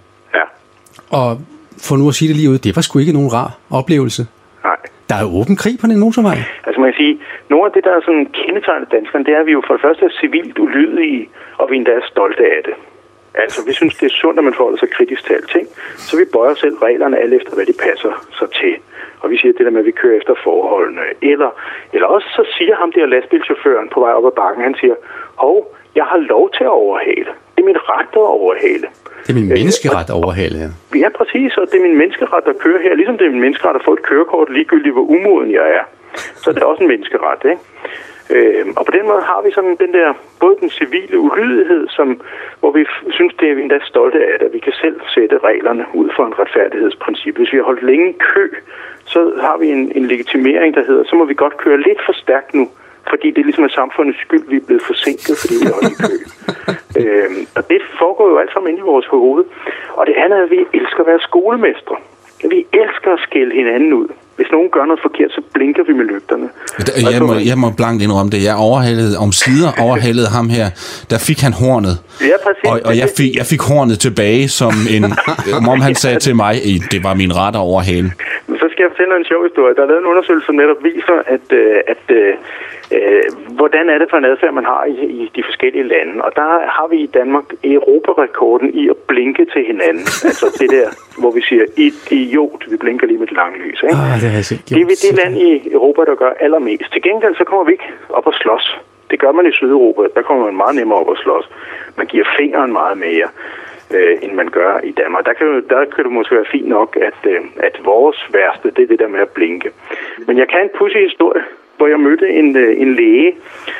Og for nu at sige det lige ud, det var sgu ikke nogen rar oplevelse. Nej. Der er jo åben krig på den motorvej. Altså man kan sige, nogle af det, der er sådan kendetegnet danskerne, det er, at vi jo for det første er civilt ulydige, og vi endda er stolte af det. Altså vi synes, det er sundt, at man forholder sig kritisk til alting, så vi bøjer selv reglerne alt efter, hvad de passer sig til. Og vi siger det der med, at vi kører efter forholdene. Eller, eller også så siger ham der lastbilchaufføren på vej op ad bakken, han siger, hov, jeg har lov til at overhale. Det er min ret at overhale. Det er min menneskeret at overhale, ja. Ja, præcis, og det er min menneskeret at køre her. Ligesom det er min menneskeret at få et kørekort, ligegyldigt hvor umoden jeg er. Så det er også en menneskeret, ikke? Øh, og på den måde har vi sådan den der, både den civile ulydighed, som, hvor vi synes, det er vi endda stolte af, at vi kan selv sætte reglerne ud for en retfærdighedsprincip. Hvis vi har holdt længe kø, så har vi en, en legitimering, der hedder, så må vi godt køre lidt for stærkt nu, fordi det er ligesom af samfundets skyld, vi er blevet forsinket, fordi vi holder i kø. øhm, og det foregår jo alt sammen inde i vores hoved. Og det andet er, at vi elsker at være skolemestre. Vi elsker at skælde hinanden ud. Hvis nogen gør noget forkert, så blinker vi med lygterne. Jeg må, jeg må blankt indrømme det. Jeg overhalede om sider, overhalede ham her. Der fik han hornet. Ja, præcis. Og, og jeg, fik, jeg fik hornet tilbage, som en, om han sagde til mig, det var min ret at overhale. Så skal jeg fortælle en sjov historie. Der er lavet en undersøgelse, som netop viser, at, at, at hvordan er det for en adfærd, man har i, i de forskellige lande? Og der har vi i Danmark Europarekorden i at blinke til hinanden. Altså det der, hvor vi siger, idiot, vi blinker lige med det lange lys. Ikke? Ah, det, har jeg set. Det er vi det land i Europa, der gør allermest. Til gengæld så kommer vi ikke op og slås. Det gør man i Sydeuropa. Der kommer man meget nemmere op og slås. Man giver fingeren meget mere, øh, end man gør i Danmark. Der kan, der kan det måske være fint nok, at, øh, at vores værste, det er det der med at blinke. Men jeg kan en pudsig historie, hvor jeg mødte en, en læge,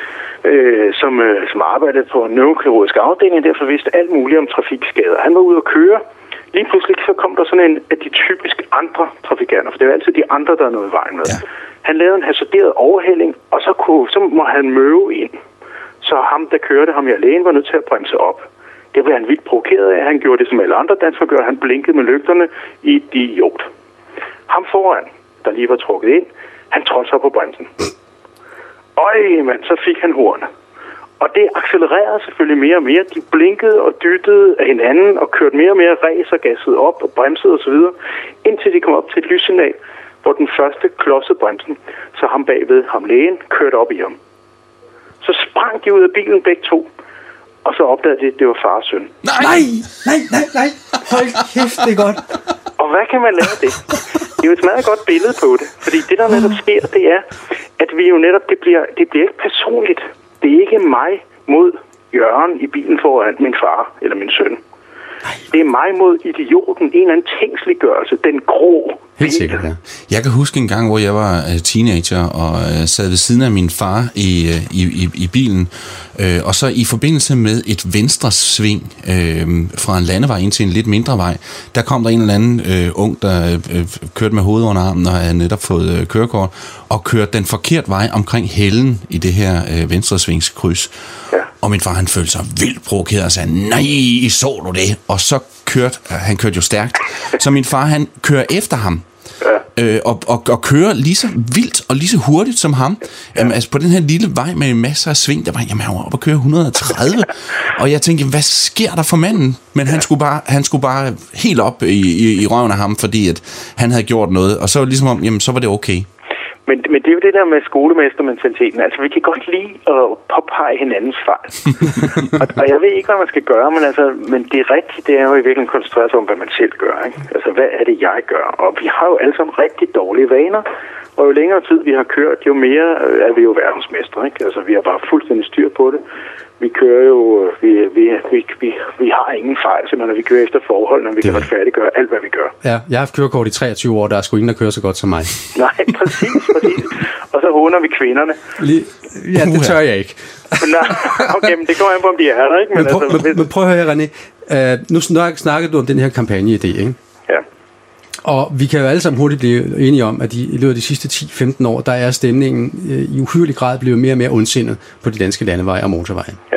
øh, som, øh, som arbejdede på en neurokirurgisk afdeling, og derfor vidste alt muligt om trafikskader. Han var ude at køre. Lige pludselig så kom der sådan en af de typisk andre trafikanter, for det er altid de andre, der er noget i vejen med. Ja. Han lavede en hasarderet overhælling, og så, kunne, så må han møve ind. Så ham, der kørte ham, jeg lægen, var nødt til at bremse op. Det var han vildt provokeret af. Han gjorde det, som alle andre danskere gør. Han blinkede med lygterne i idiot. Ham foran, der lige var trukket ind, han trådte så på bremsen. Øj, mand, så fik han hornet. Og det accelererede selvfølgelig mere og mere. De blinkede og dyttede af hinanden og kørte mere og mere ræs og gassede op og bremsede osv. Indtil de kom op til et lyssignal, hvor den første klodsede bremsen, så ham bagved, ham lægen, kørte op i ham. Så sprang de ud af bilen begge to, og så opdagede de, at det var far og søn. Nej, nej, nej, nej, nej. Hold kæft, det er godt. Og hvad kan man lære af det? Det er jo et meget godt billede på det. Fordi det, der netop sker, det er, at vi jo netop, det bliver, det bliver ikke personligt. Det er ikke mig mod Jørgen i bilen foran min far eller min søn. Det er mig mod idioten, en eller anden tænksliggørelse, den grå. Helt sikkert, ja. Jeg kan huske en gang, hvor jeg var teenager og sad ved siden af min far i, i, i, i bilen, øh, og så i forbindelse med et venstre sving øh, fra en landevej ind til en lidt mindre vej, der kom der en eller anden øh, ung, der øh, kørte med hovedet under armen og havde netop fået øh, kørekort, og kørte den forkerte vej omkring hælden i det her øh, venstre svingskryds. Ja. Og min far, han følte sig vildt provokeret og sagde, nej, så du det? Og så kørte, han kørte jo stærkt, så min far, han kører efter ham. Ja. Øh, og, og, og kører lige så vildt og lige så hurtigt som ham. Ja. Jamen, altså på den her lille vej med masser af sving, der var, jamen, han var oppe og køre et hundrede og tredive. Og jeg tænkte, hvad sker der for manden? Men han skulle bare, han skulle bare helt op i, i, i røven af ham, fordi at han havde gjort noget. Og så var det ligesom om, jamen, så var det okay. Men, men det er jo det der med skolemestermentaliteten. Altså, vi kan godt lide at påpege hinandens fejl. og, og jeg ved ikke, hvad man skal gøre, men, altså, men det er rigtigt, det er jo i virkeligheden koncentreret sig om, hvad man selv gør. Ikke? Altså, hvad er det, jeg gør? Og vi har jo alle sammen rigtig dårlige vaner, og jo længere tid vi har kørt, jo mere er vi jo verdensmestre. Ikke? Altså, vi har bare fuldstændig styr på det. Vi kører jo, vi, vi, vi, vi, vi har ingen fejl, simpelthen, vi kører efter forhold, når vi kan retfærdiggøre alt, hvad vi gør. Ja, jeg har haft kørekort i treogtyve år, der er sgu ingen, der kører så godt som mig. Nej, præcis, præcis. Og så håner vi kvinderne. Lige, ja, det tør jeg ikke. Nej, okay, men det går an på, om de er der, ikke? Men, men, prøv, altså, men, men prøv at høre, René. Uh, nu snakkede du om den her kampagne-idé, ikke? Ja. Og vi kan jo alle sammen hurtigt blive enige om, at i løbet af de sidste ti til femten år, der er stemningen i uhyrlig grad blevet mere og mere ondsindet på de danske landeveje og motorveje. Ja.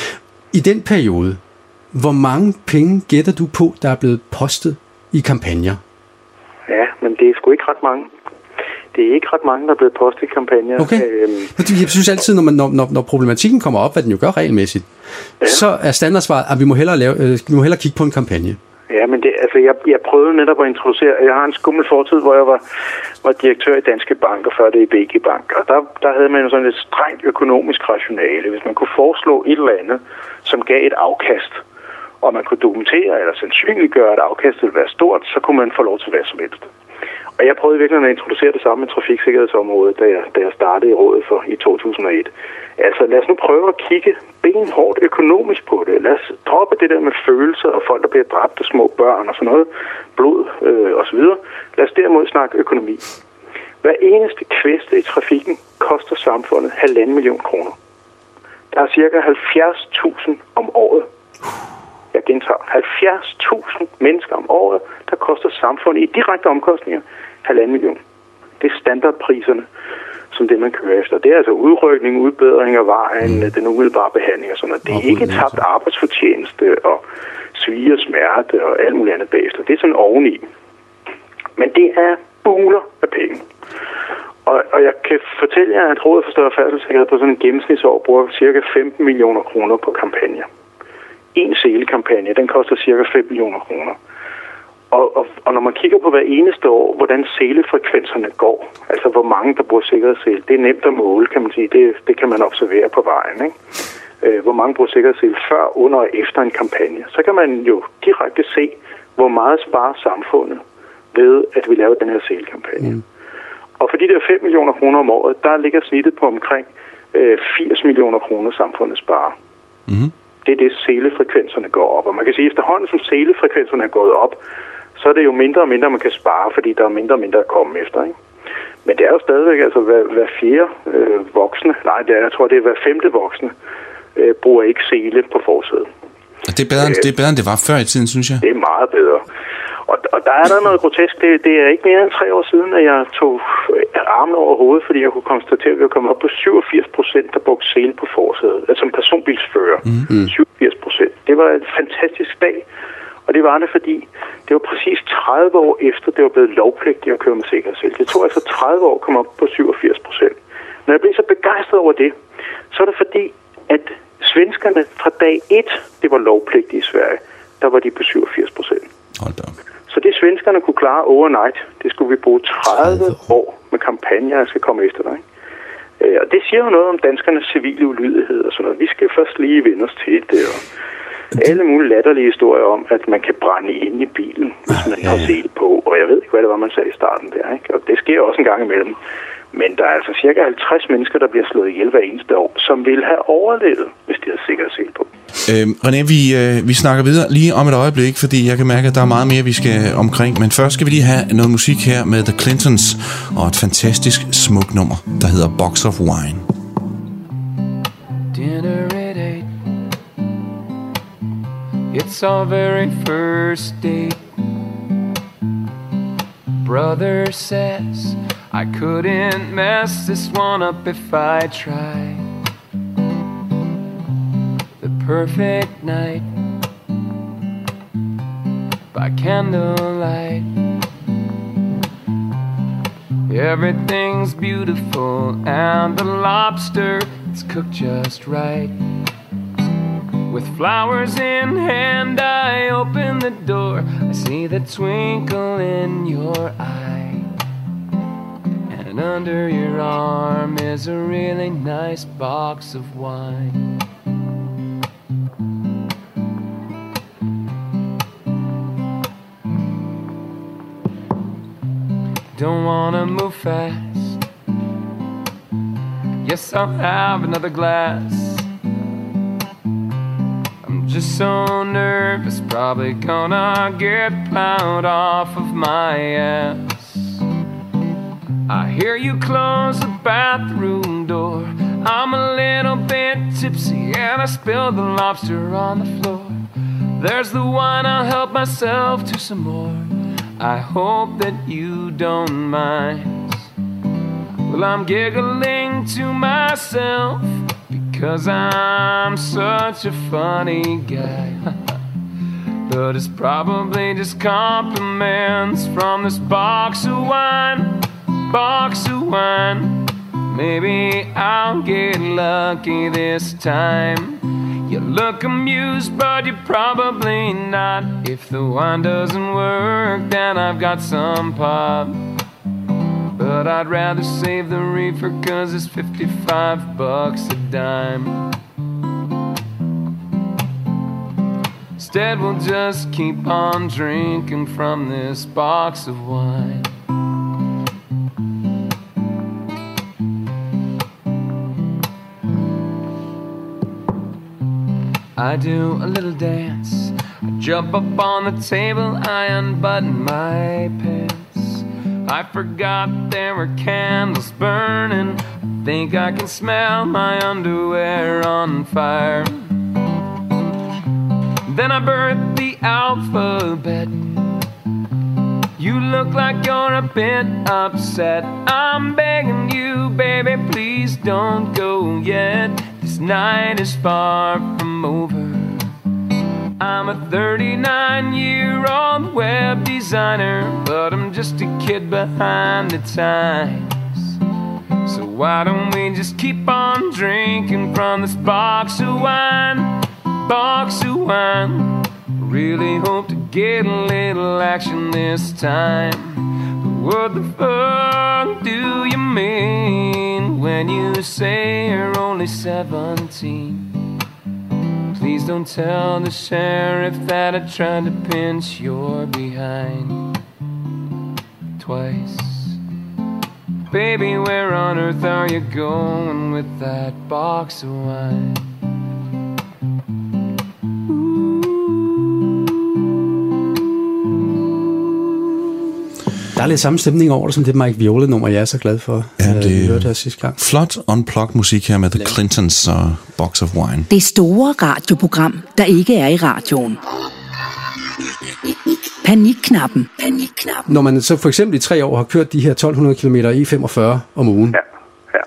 I den periode, hvor mange penge gætter du på, der er blevet postet i kampagner? Ja, men det er sgu ikke ret mange. Det er ikke ret mange, der er blevet postet i kampagner. Okay. Øhm. Jeg synes altid, når, man, når, når, når problematikken kommer op, hvad den jo gør regelmæssigt, ja. Så er standardsvaret, at vi må hellere, lave, øh, vi må hellere kigge på en kampagne. Ja, men det, altså, jeg, jeg prøvede netop at introducere. Jeg har en skummel fortid, hvor jeg var, var direktør i Danske Bank, og før det i B G Bank. Og der, der havde man jo sådan et strengt økonomisk rationale. Hvis man kunne foreslå et eller andet, som gav et afkast, og man kunne dokumentere eller sandsynliggøre, at afkastet ville være stort, så kunne man få lov til hvad som helst. Og jeg prøvede virkelig at introducere det samme med trafiksikkerhedsområdet, da jeg, da jeg startede i rådet for i to tusind og et. Altså lad os nu prøve at kigge benhårdt økonomisk på det. Lad os droppe det der med følelser og folk, der bliver dræbt af små børn og sådan noget, blod øh, osv. Lad os derimod snakke økonomi. Hver eneste kvæste i trafikken koster samfundet halvanden million kroner. Der er cirka halvfjerds tusind om året. Jeg gentager, halvfjerds tusind mennesker om året, der koster samfundet i direkte omkostninger halvanden million. Det er standardpriserne, som det man kører efter. Det er altså udrykning, udbedring af vejen, mm. den umiddelbare behandling og sådan noget. Det er ikke tabt arbejdsfortjeneste og svie og smerte og alt muligt andet bagefter. Det er sådan oveni. Men det er buler af penge. Og, og jeg kan fortælle jer, at Rådet for Større Færdselssikkerhed på sådan en gennemsnitsår bruger cirka femten millioner kroner på kampagner. En selekampagne, den koster cirka fem millioner kroner. Og, og, og når man kigger på hver eneste år, hvordan selefrekvenserne går, altså hvor mange der bruger sikkerhedssele, det er nemt at måle, kan man sige. Det, det kan man observere på vejen, ikke? Øh, hvor mange bruger sikkerhedssele før, under og efter en kampagne. Så kan man jo direkte se, hvor meget sparer samfundet ved, at vi laver den her selekampagne. Mm. Og for de der fem millioner kroner om året, der ligger snittet på omkring øh, firs millioner kroner samfundet sparer. Mm. Det er det, selefrekvenserne går op. Og man kan sige, at efterhånden som selefrekvenserne er gået op, så er det jo mindre og mindre, man kan spare, fordi der er mindre og mindre at komme efter, ikke? Men det er jo stadigvæk, altså hver, hver fjerde øh, voksne, nej, det er, jeg tror, det er hver femte voksne, øh, bruger ikke sele på forsædet. Det er, bedre, øh, det er bedre, end det var før i tiden, synes jeg. Det er meget bedre. Og, og der er der noget grotesk. Det, det er ikke mere end tre år siden, at jeg tog armen over hovedet, fordi jeg kunne konstatere, at vi var kommet op på syvogfirs procent, der brugte sele på forsædet. Altså som personbilsfører. Mm-hmm. syvogfirs procent. Det var en fantastisk dag. Og det var det, fordi det var præcis tredive år efter, det var blevet lovpligtigt at køre med sikkerhedssele. Det tog altså tredive år at komme op på syvogfirs procent. Når jeg blev så begejstret over det, så er det fordi, at svenskerne fra dag et, det var lovpligtigt i Sverige, der var de på syvogfirs procent. Hold da. Så det svenskerne kunne klare overnight, det skulle vi bruge tredive år med kampagner, jeg skal komme efter dig. Og det siger jo noget om danskernes civile ulydighed og sådan noget. Vi skal først lige vende os til det. Og alle mulige latterlige historier om, at man kan brænde ind i bilen, hvis man har set på. Og jeg ved ikke, hvad det var, man sagde i starten der, ikke? Og det sker også en gang imellem. Men der er altså cirka halvtreds mennesker, der bliver slået ihjel hver eneste år, som vil have overlevet, hvis de havde sikkerhedssele på. Øhm, René, vi, øh, vi snakker videre lige om et øjeblik, fordi jeg kan mærke, at der er meget mere, vi skal omkring. Men først skal vi lige have noget musik her med The Clintons og et fantastisk smukt nummer, der hedder Box of Wine. Dinner at eight. It's our very first date. Brother says I couldn't mess this one up if I tried. The perfect night by candlelight. Everything's beautiful and the lobster is cooked just right. With flowers in hand, I open the door. I see the twinkle in your eye. And under your arm is a really nice box of wine. Don't wanna move fast. Yes, I'll have another glass. I'm just so nervous, probably gonna get plowed off of my ass. I hear you close the bathroom door. I'm a little bit tipsy and I spilled the lobster on the floor. There's the wine, I'll help myself to some more. I hope that you don't mind. Well, I'm giggling to myself because I'm such a funny guy. But it's probably just compliments from this box of wine, box of wine. Maybe I'll get lucky this time. You look amused, but you're probably not. If the wine doesn't work, then I've got some pop. But I'd rather save the reefer, cause it's fifty-five bucks a dime. Instead we'll just keep on drinking from this box of wine. I do a little dance, I jump up on the table, I unbutton my pants. I forgot there were candles burning, I think I can smell my underwear on fire. Then I birthed the alphabet. You look like you're a bit upset. I'm begging you, baby, please don't go yet. This night is far from over. I'm a thirty-nine-year-old web designer, but I'm just a kid behind the times. So why don't we just keep on drinking from this box of wine, box of wine. Really hope to get a little action this time. But what the fuck do you mean when you say you're only seventeen? Please don't tell the sheriff that I tried to pinch your behind twice. Baby, where on earth are you going with that box of wine? Der er lidt samme stemning over det, som det Mike Viola-nummer, jeg er så glad for. Ja, det vi hørte her sidste gang. Flot unplugged musik her med The Clintons og Box of Wine. Det store radioprogram, der ikke er i radioen. Panikknappen. Panikknappen. Når man så for eksempel i tre år har kørt de her tolv hundrede kilometer i femogfyrre om ugen, Ja, ja.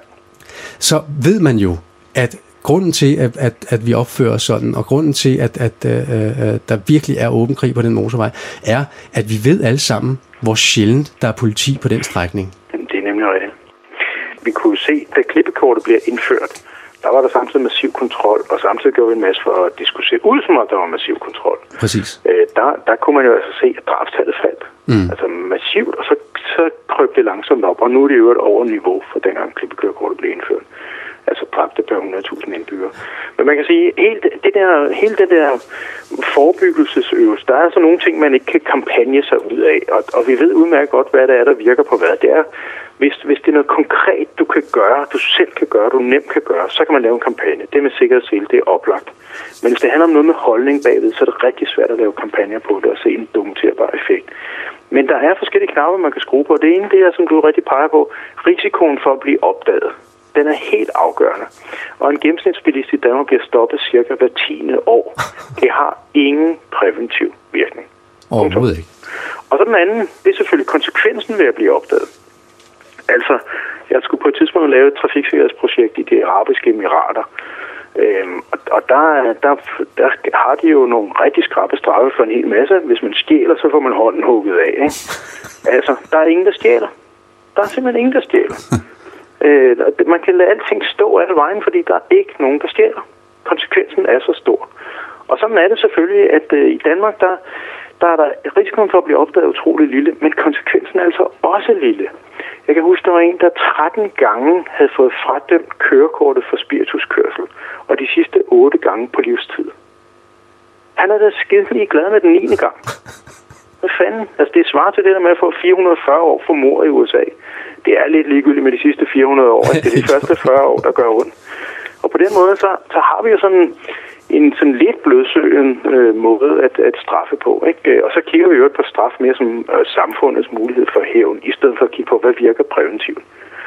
så ved man jo, at grunden til, at, at, at vi opfører os sådan, og grunden til, at, at uh, uh, der virkelig er åben krig på den motorvej, er, at vi ved alle sammen, hvor sjældent der er politi på den strækning. Det er nemlig rigtigt. Vi kunne se, da klippekortet bliver indført, der var der samtidig massiv kontrol, og samtidig gjorde vi en masse for at diskutere ud, som om der var massiv kontrol. Præcis. Øh, der, der kunne man jo altså se, at drabstallet faldt. Mm. Altså massivt, og så, så krøb det langsomt op, og nu er det jo et over niveau for dengang klippekørekortet blev indført. Altså dræbte per hundrede tusind indbyggere. Men man kan sige, hele det der, hele det der forebyggelsesøvelse, der er altså nogle ting, man ikke kan kampagne sig ud af, og, og vi ved udmærket godt, hvad det er, der virker på hvad. Det er, hvis, hvis det er noget konkret, du kan gøre, du selv kan gøre, du nemt kan gøre, så kan man lave en kampagne. Det med sikkerhedssele, det er oplagt. Men hvis det handler om noget med holdning bagved, så er det rigtig svært at lave kampagner på det og se en dokumenterbar effekt. Men der er forskellige knapper, man kan skrue på. Det ene, det er, som du rigtig peger på, risikoen for at blive opdaget. Den er helt afgørende. Og en gennemsnitsbilist i Danmark bliver stoppet cirka hver tiende år. Det har ingen præventiv virkning. Overhovedet ikke. Og så den anden, det er selvfølgelig konsekvensen ved at blive opdaget. Altså, jeg skulle på et tidspunkt lave et trafiksikkerhedsprojekt i de arabiske emirater. Øhm, og og der, der, der har de jo nogle rigtig skrappe straffe for en hel masse. Hvis man stjæler, så får man hånden hugget af. Ikke? Altså, der er ingen, der stjæler. Der er simpelthen ingen, der stjæler. Øh, man kan lade alting stå af vejen, fordi der er ikke nogen, der stjæler. Konsekvensen er så stor. Og sådan er det selvfølgelig, at øh, i Danmark, der, der er der risikoen for at blive opdaget utrolig lille, men konsekvensen er altså også lille. Jeg kan huske, der var en, der tretten gange havde fået fradømt kørekortet for spirituskørsel, og de sidste otte gange på livstid. Han er da skidelig glad med den niende gang. Hvad fanden? Altså, det svarer til det der med at få fire hundrede og fyrre år for mord i U S A. Det er lidt ligegyldigt med de sidste fire hundrede år. Det er de første fyrre år, der gør ondt. Og på den måde, så, så har vi jo sådan en sådan lidt blødsøgen øh, måde at, at straffe på. Ikke? Og så kigger vi jo på straf mere som øh, samfundets mulighed for hævn, i stedet for at kigge på, hvad virker præventivt.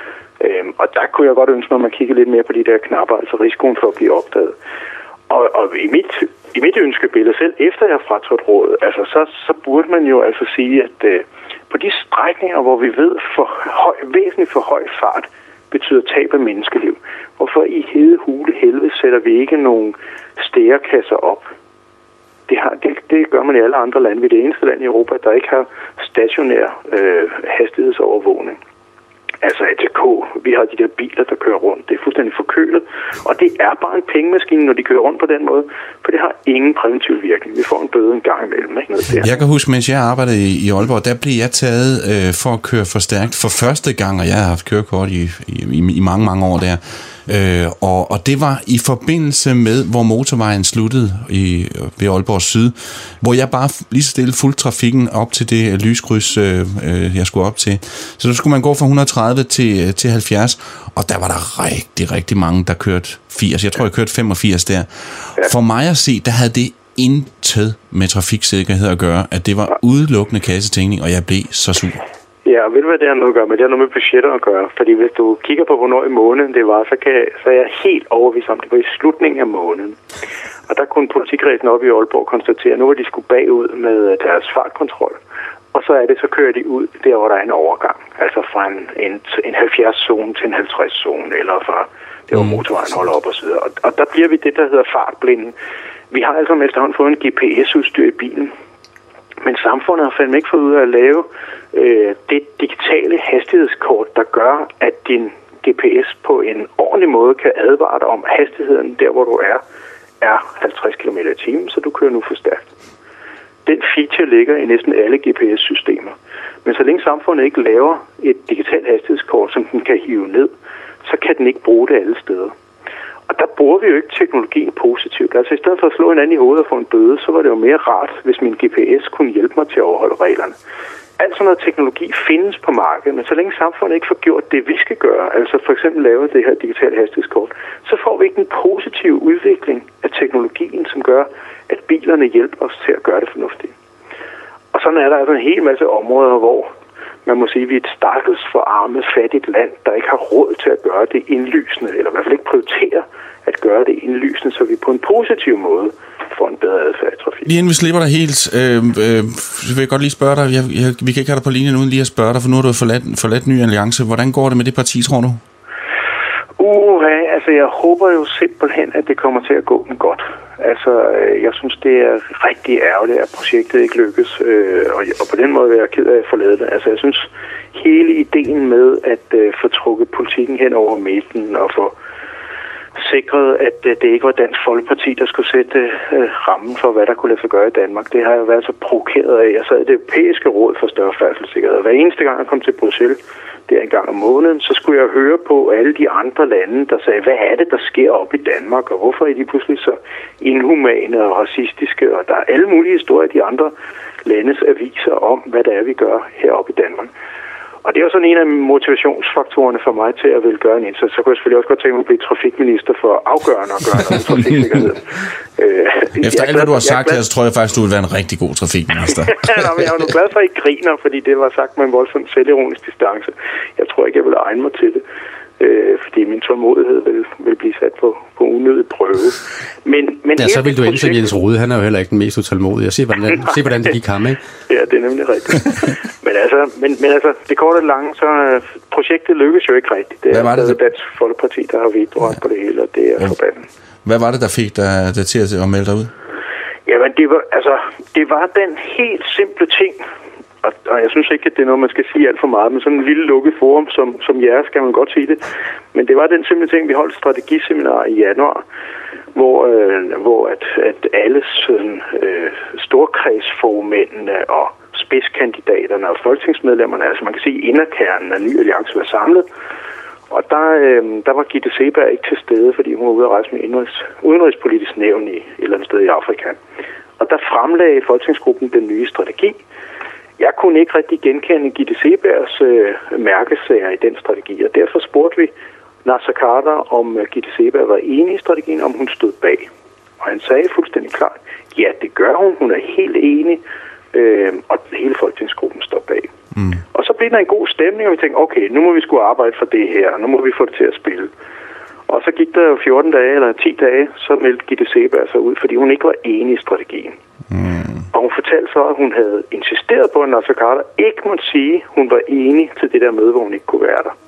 Øhm, og der kunne jeg godt ønske mig, at man kigger lidt mere på de der knapper, altså risikoen for at blive opdaget. Og, og i mit, i mit ønskebillede, selv efter jeg har fratrådt rådet, altså, så, så burde man jo altså sige, at øh, på de strækninger, hvor vi ved for høj, væsentligt for høj fart, betyder tab af menneskeliv. Hvorfor i hede hule helvede sætter vi ikke nogen stærekasser op? Det, har, det, det gør man i alle andre lande. Vi er det eneste land i Europa, der ikke har stationær øh, hastighedsovervågning. Altså A T K, vi har de der biler, der kører rundt. Det er fuldstændig forkølet. Og det er bare en pengemaskine, når de kører rundt på den måde. For det har ingen præventiv virkning. Vi får en bøde en gang imellem. Ikke noget der. Jeg kan huske, mens jeg arbejdede i, i Aalborg, der blev jeg taget øh, for at køre for stærkt for første gang, og jeg har haft kørekort i, i, i mange, mange år der. Øh, og, og det var i forbindelse med, hvor motorvejen sluttede i, ved Aalborg Syd, hvor jeg bare lige så stille fulgte trafikken op til det lyskryds, øh, øh, jeg skulle op til. Så der skulle man gå fra et hundrede og tredive til, til halvfjerds, og der var der rigtig, rigtig mange, der kørte firs. Jeg tror, jeg kørte femogfirs der. For mig at se, der havde det intet med trafiksikkerhed at gøre, at det var udelukkende kassetænkning, og jeg blev så sur. Ja, og ved du, hvad det har noget at gøre med? Det har noget med budgetter at gøre. Fordi hvis du kigger på, hvornår i måneden det var, så, kan, så er jeg helt overbevist om, det var i slutningen af måneden. Og der kunne politikredsen op i Aalborg konstatere, at nu var de skulle bagud med deres fartkontrol. Og så er det, så kører de ud der, hvor der er en overgang. Altså fra en, en, en halvfjerds-zone til en halvtreds-zone, eller fra der, hvor motorvejen holder op og så videre. Og, og der bliver vi det, der hedder fartblinden. Vi har altså efterhånden fået en G P S-udstyr i bilen. Men samfundet har fandme ikke fået ud af at lave øh, det digitale hastighedskort, der gør, at din G P S på en ordentlig måde kan advare dig om hastigheden der, hvor du er, er halvtreds kilometer i timen, så du kører nu for stærkt. Den feature ligger i næsten alle G P S-systemer. Men så længe samfundet ikke laver et digitalt hastighedskort, som den kan hive ned, så kan den ikke bruge det alle steder. Og der bruger vi jo ikke teknologien positivt. Altså i stedet for at slå hinanden i hovedet og få en bøde, så var det jo mere rart, hvis min G P S kunne hjælpe mig til at overholde reglerne. Alt sådan noget teknologi findes på markedet, men så længe samfundet ikke får gjort det, vi skal gøre, altså for eksempel lave det her digitale hastighedskort, så får vi ikke en positiv udvikling af teknologien, som gør, at bilerne hjælper os til at gøre det fornuftigt. Og sådan er der altså en hel masse områder, hvor man må sige, at vi er et stakkels forarmet, fattigt land, der ikke har råd til at gøre det indlysende, eller i hvert fald ikke prioriterer at gøre det indlysende, så vi på en positiv måde får en bedre adfærd i trafikken. Lige inden vi slipper dig helt, øh, øh, så vil jeg godt lige spørge dig, jeg, jeg, vi kan ikke have dig på linjen uden lige at spørge dig, for nu har du forladt, forladt Ny Alliance. Hvordan går det med det parti, tror du? Uh, altså jeg håber jo simpelthen, at det kommer til at gå den godt. Altså, jeg synes, det er rigtig ærgerligt, at projektet ikke lykkes, øh, og, og på den måde er jeg ked af at forlade det. Altså, jeg synes, hele ideen med at øh, få trukket politikken hen over midten og få sikret, at øh, det ikke var Dansk Folkeparti, der skulle sætte øh, rammen for, hvad der kunne lade sig gøre i Danmark, det har jeg været så provokeret af. Jeg sad i det europæiske råd for større færdselssikkerhed, og hver eneste gang jeg kom til Bruxelles, det er en gang om måneden, så skulle jeg høre på alle de andre lande, der sagde, hvad er det, der sker op i Danmark, og hvorfor er de pludselig så inhumane og racistiske, og der er alle mulige historier i de andre landes aviser om, hvad det er, vi gør heroppe i Danmark. Og det er jo sådan en af motivationsfaktorerne for mig til at vil gøre en indsats. Så kunne jeg selvfølgelig også godt tænke mig at blive trafikminister for afgørende og gøre noget med trafiksikkerhed. Efter alt, hvad du har sagt her, så tror jeg faktisk, du vil være en rigtig god trafikminister. Ja, men jeg er jo nu glad for, at I griner, fordi det var sagt med en voldsom selvironisk distance. Jeg tror ikke, jeg vil egne mig til det. Øh, fordi min tålmodighed vil, vil blive sat på, på unødig prøve. Men, men ja, så vil du ende som Jens Rode. Han er jo heller ikke den mest utålmodige. Jeg ser, hvordan, se, hvordan det gik ham, ikke? Ja, det er nemlig rigtigt. men, altså, men, men altså, det korte og lange, så uh, projektet lykkes jo ikke rigtigt. Det er det, Dansk Folkeparti, der har vetoret på det hele, og det er ja. forbandet. Hvad var det, der fik dig der til at melde dig ud? Jamen, det var, altså, det var den helt simple ting. Og, og jeg synes ikke, at det er noget, man skal sige alt for meget, men sådan en lille lukket forum som, som jeres, kan man godt sige det. Men det var den simple ting, vi holdt strategiseminar i januar, hvor, øh, hvor at, at alle sådan, øh, storkredsformændene og spidskandidaterne og folketingsmedlemmerne, altså man kan sige inderkernen af Ny Alliance, var samlet. Og der, øh, der var Gitte Seberg ikke til stede, fordi hun var ude at rejse med indrigs, udenrigspolitisk nævn i et eller andet sted i Afrika. Og der fremlagde folketingsgruppen den nye strategi. Jeg kunne ikke rigtig genkende Gitte Sebergs øh, mærkesager i den strategi, og derfor spurgte vi Naser Khader, om uh, Gitte Seberg var enig i strategien, om hun stod bag. Og han sagde fuldstændig klart, ja, det gør hun, hun er helt enig, øh, og hele folketingsgruppen står bag. Mm. Og så blev der en god stemning, og vi tænkte, okay, nu må vi sgu arbejde for det her, nu må vi få det til at spille. Og så gik der jo fjorten dage eller ti dage, så meldte Gitte Seberg sig ud, fordi hun ikke var enig i strategien. Mm. Og hun fortalte så, at hun havde insisteret på, at Naser Khader ikke måtte sige, at hun var enig til det der møde, hvor hun ikke kunne være der.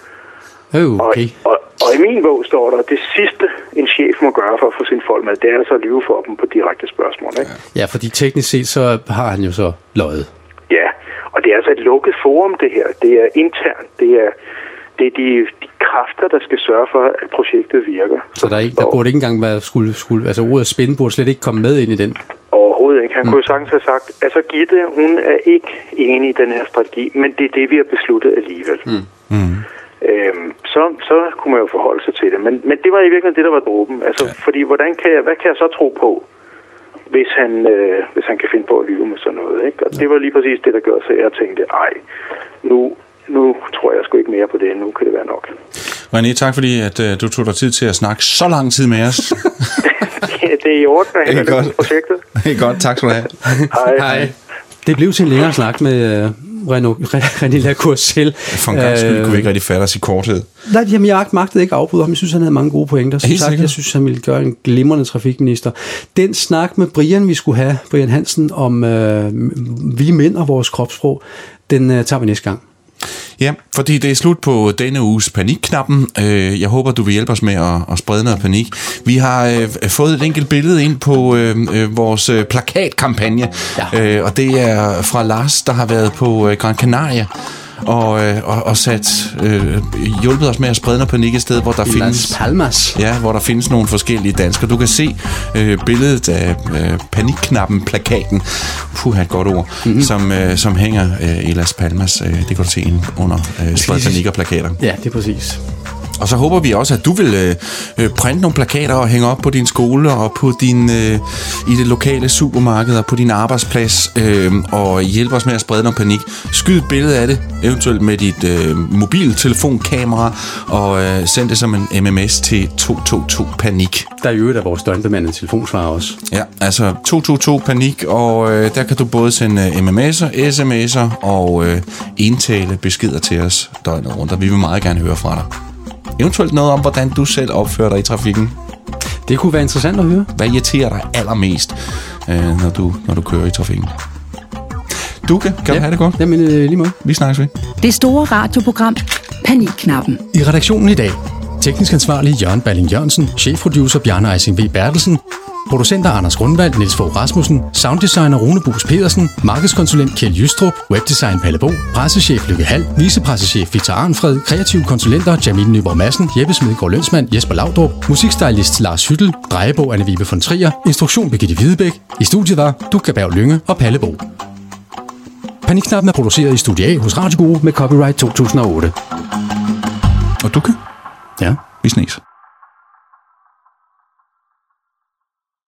Okay. Og, og, og i min bog står der, at det sidste, en chef må gøre for at få sine folk med, det er altså at lyve for dem på direkte spørgsmål. Ikke? Ja, fordi teknisk set, så har han jo så løjet. Ja, og det er altså et lukket forum, det her. Det er internt. Det er, det er de, de kræfter, der skal sørge for, at projektet virker. Så der, er ikke, der burde ikke engang være skulle, skulle, altså ordet spænde burde slet ikke komme med ind i den? Overhovedet ikke. Han mm. kunne jo sagtens have sagt, altså Gitte, hun er ikke enig i den her strategi, men det er det, vi har besluttet alligevel. Mm. Mm. Øhm, så, så kunne man jo forholde sig til det. Men, men det var i virkeligheden det, der var dråben. Altså, ja. Fordi hvordan kan jeg, hvad kan jeg så tro på, hvis han, øh, hvis han kan finde på at lyve med sådan noget? Ikke? Og ja. Det var lige præcis det, der gjorde sig. Jeg tænkte, ej, nu, nu tror jeg sgu ikke mere på det. Nu kan det være nok. René, tak fordi at, uh, du tog dig tid til at snakke så lang tid med os. Ja, det er i orden, at jeg har projektet. Det er godt, tak skal du have. Hej. Hej. Det blev til en længere snak med uh, René Lacourcel. For en gang skyld kunne vi ikke rigtig fatte os i korthed. Nej, jamen, jeg magtede ikke afbryde ham. Jeg synes, han havde mange gode pointer. Som sagt, jeg synes, han ville gøre en glimrende trafikminister. Den snak med Brian, vi skulle have, Brian Hansen, om øh, vi mænd og vores kropssprog, den øh, tager vi næste gang. Ja, fordi det er slut på denne uges panikknappen. Jeg håber, du vil hjælpe os med at, at sprede noget panik. Vi har øh, fået et enkelt billede ind på øh, vores plakatkampagne, ja. øh, og det er fra Lars, der har været på Gran Canaria og, øh, og, og sat, øh, hjulpet os med at sprede noget panik et sted, hvor der I findes... Las Palmas. Ja, hvor der findes nogle forskellige danskere. Du kan se øh, billedet af øh, panikknappen, plakaten, puh, et godt ord, mm-hmm. som, øh, som hænger øh, i Las Palmas. Øh, det kan du se inde under øh, spred panik og plakater. Ja, det er præcis. Og så håber vi også, at du vil øh, printe nogle plakater og hænge op på din skole og på din, øh, i det lokale supermarked og på din arbejdsplads øh, og hjælpe os med at sprede noget panik. Skyd et billede af det, eventuelt med dit øh, mobiltelefonkamera, og øh, send det som en M M S til to to to panik. Der er jo der vores døgnbemandede telefonsvarer også. Ja, altså to to to panik, og øh, der kan du både sende M M S'er, sms'er og øh, indtale beskeder til os døgnet rundt, og vi vil meget gerne høre fra dig. Eventuelt noget om, hvordan du selv opfører dig i trafikken. Det kunne være interessant at høre. Hvad irriterer dig allermest, øh, når, du, når du kører i trafikken? Dukke, kan ja. du have det godt? Jamen, øh, lige måde. Vi snakkes ved. Det store radioprogram Panikknappen. I redaktionen i dag. Teknisk ansvarlig Jørgen Balling Jørgensen, chefproducer Bjarne Eising V. Bertelsen, producenter Anders Grundvald, Niels Fogh Rasmussen, sounddesigner Rune Bus Pedersen, markedskonsulent Kjeld Jystrup, webdesign Palle Bo, pressechef Lykke Hall, vicepressechef Victor Arnfred, kreative konsulenter Jamil Nyborg Madsen, Jeppe Smedegaard Lønsmand, Jesper Laudrup, musikstylist Lars Hyttel, drejebog Anne-Vibe von Trier, instruktion Birgitte Hvidebæk. I studiet var Dukka Berg Lynge og Palle Bo. Panikknappen er produceret i Studie A hos Radio Guru med copyright to tusind og otte. Og Dukke? Ja? Vi snes.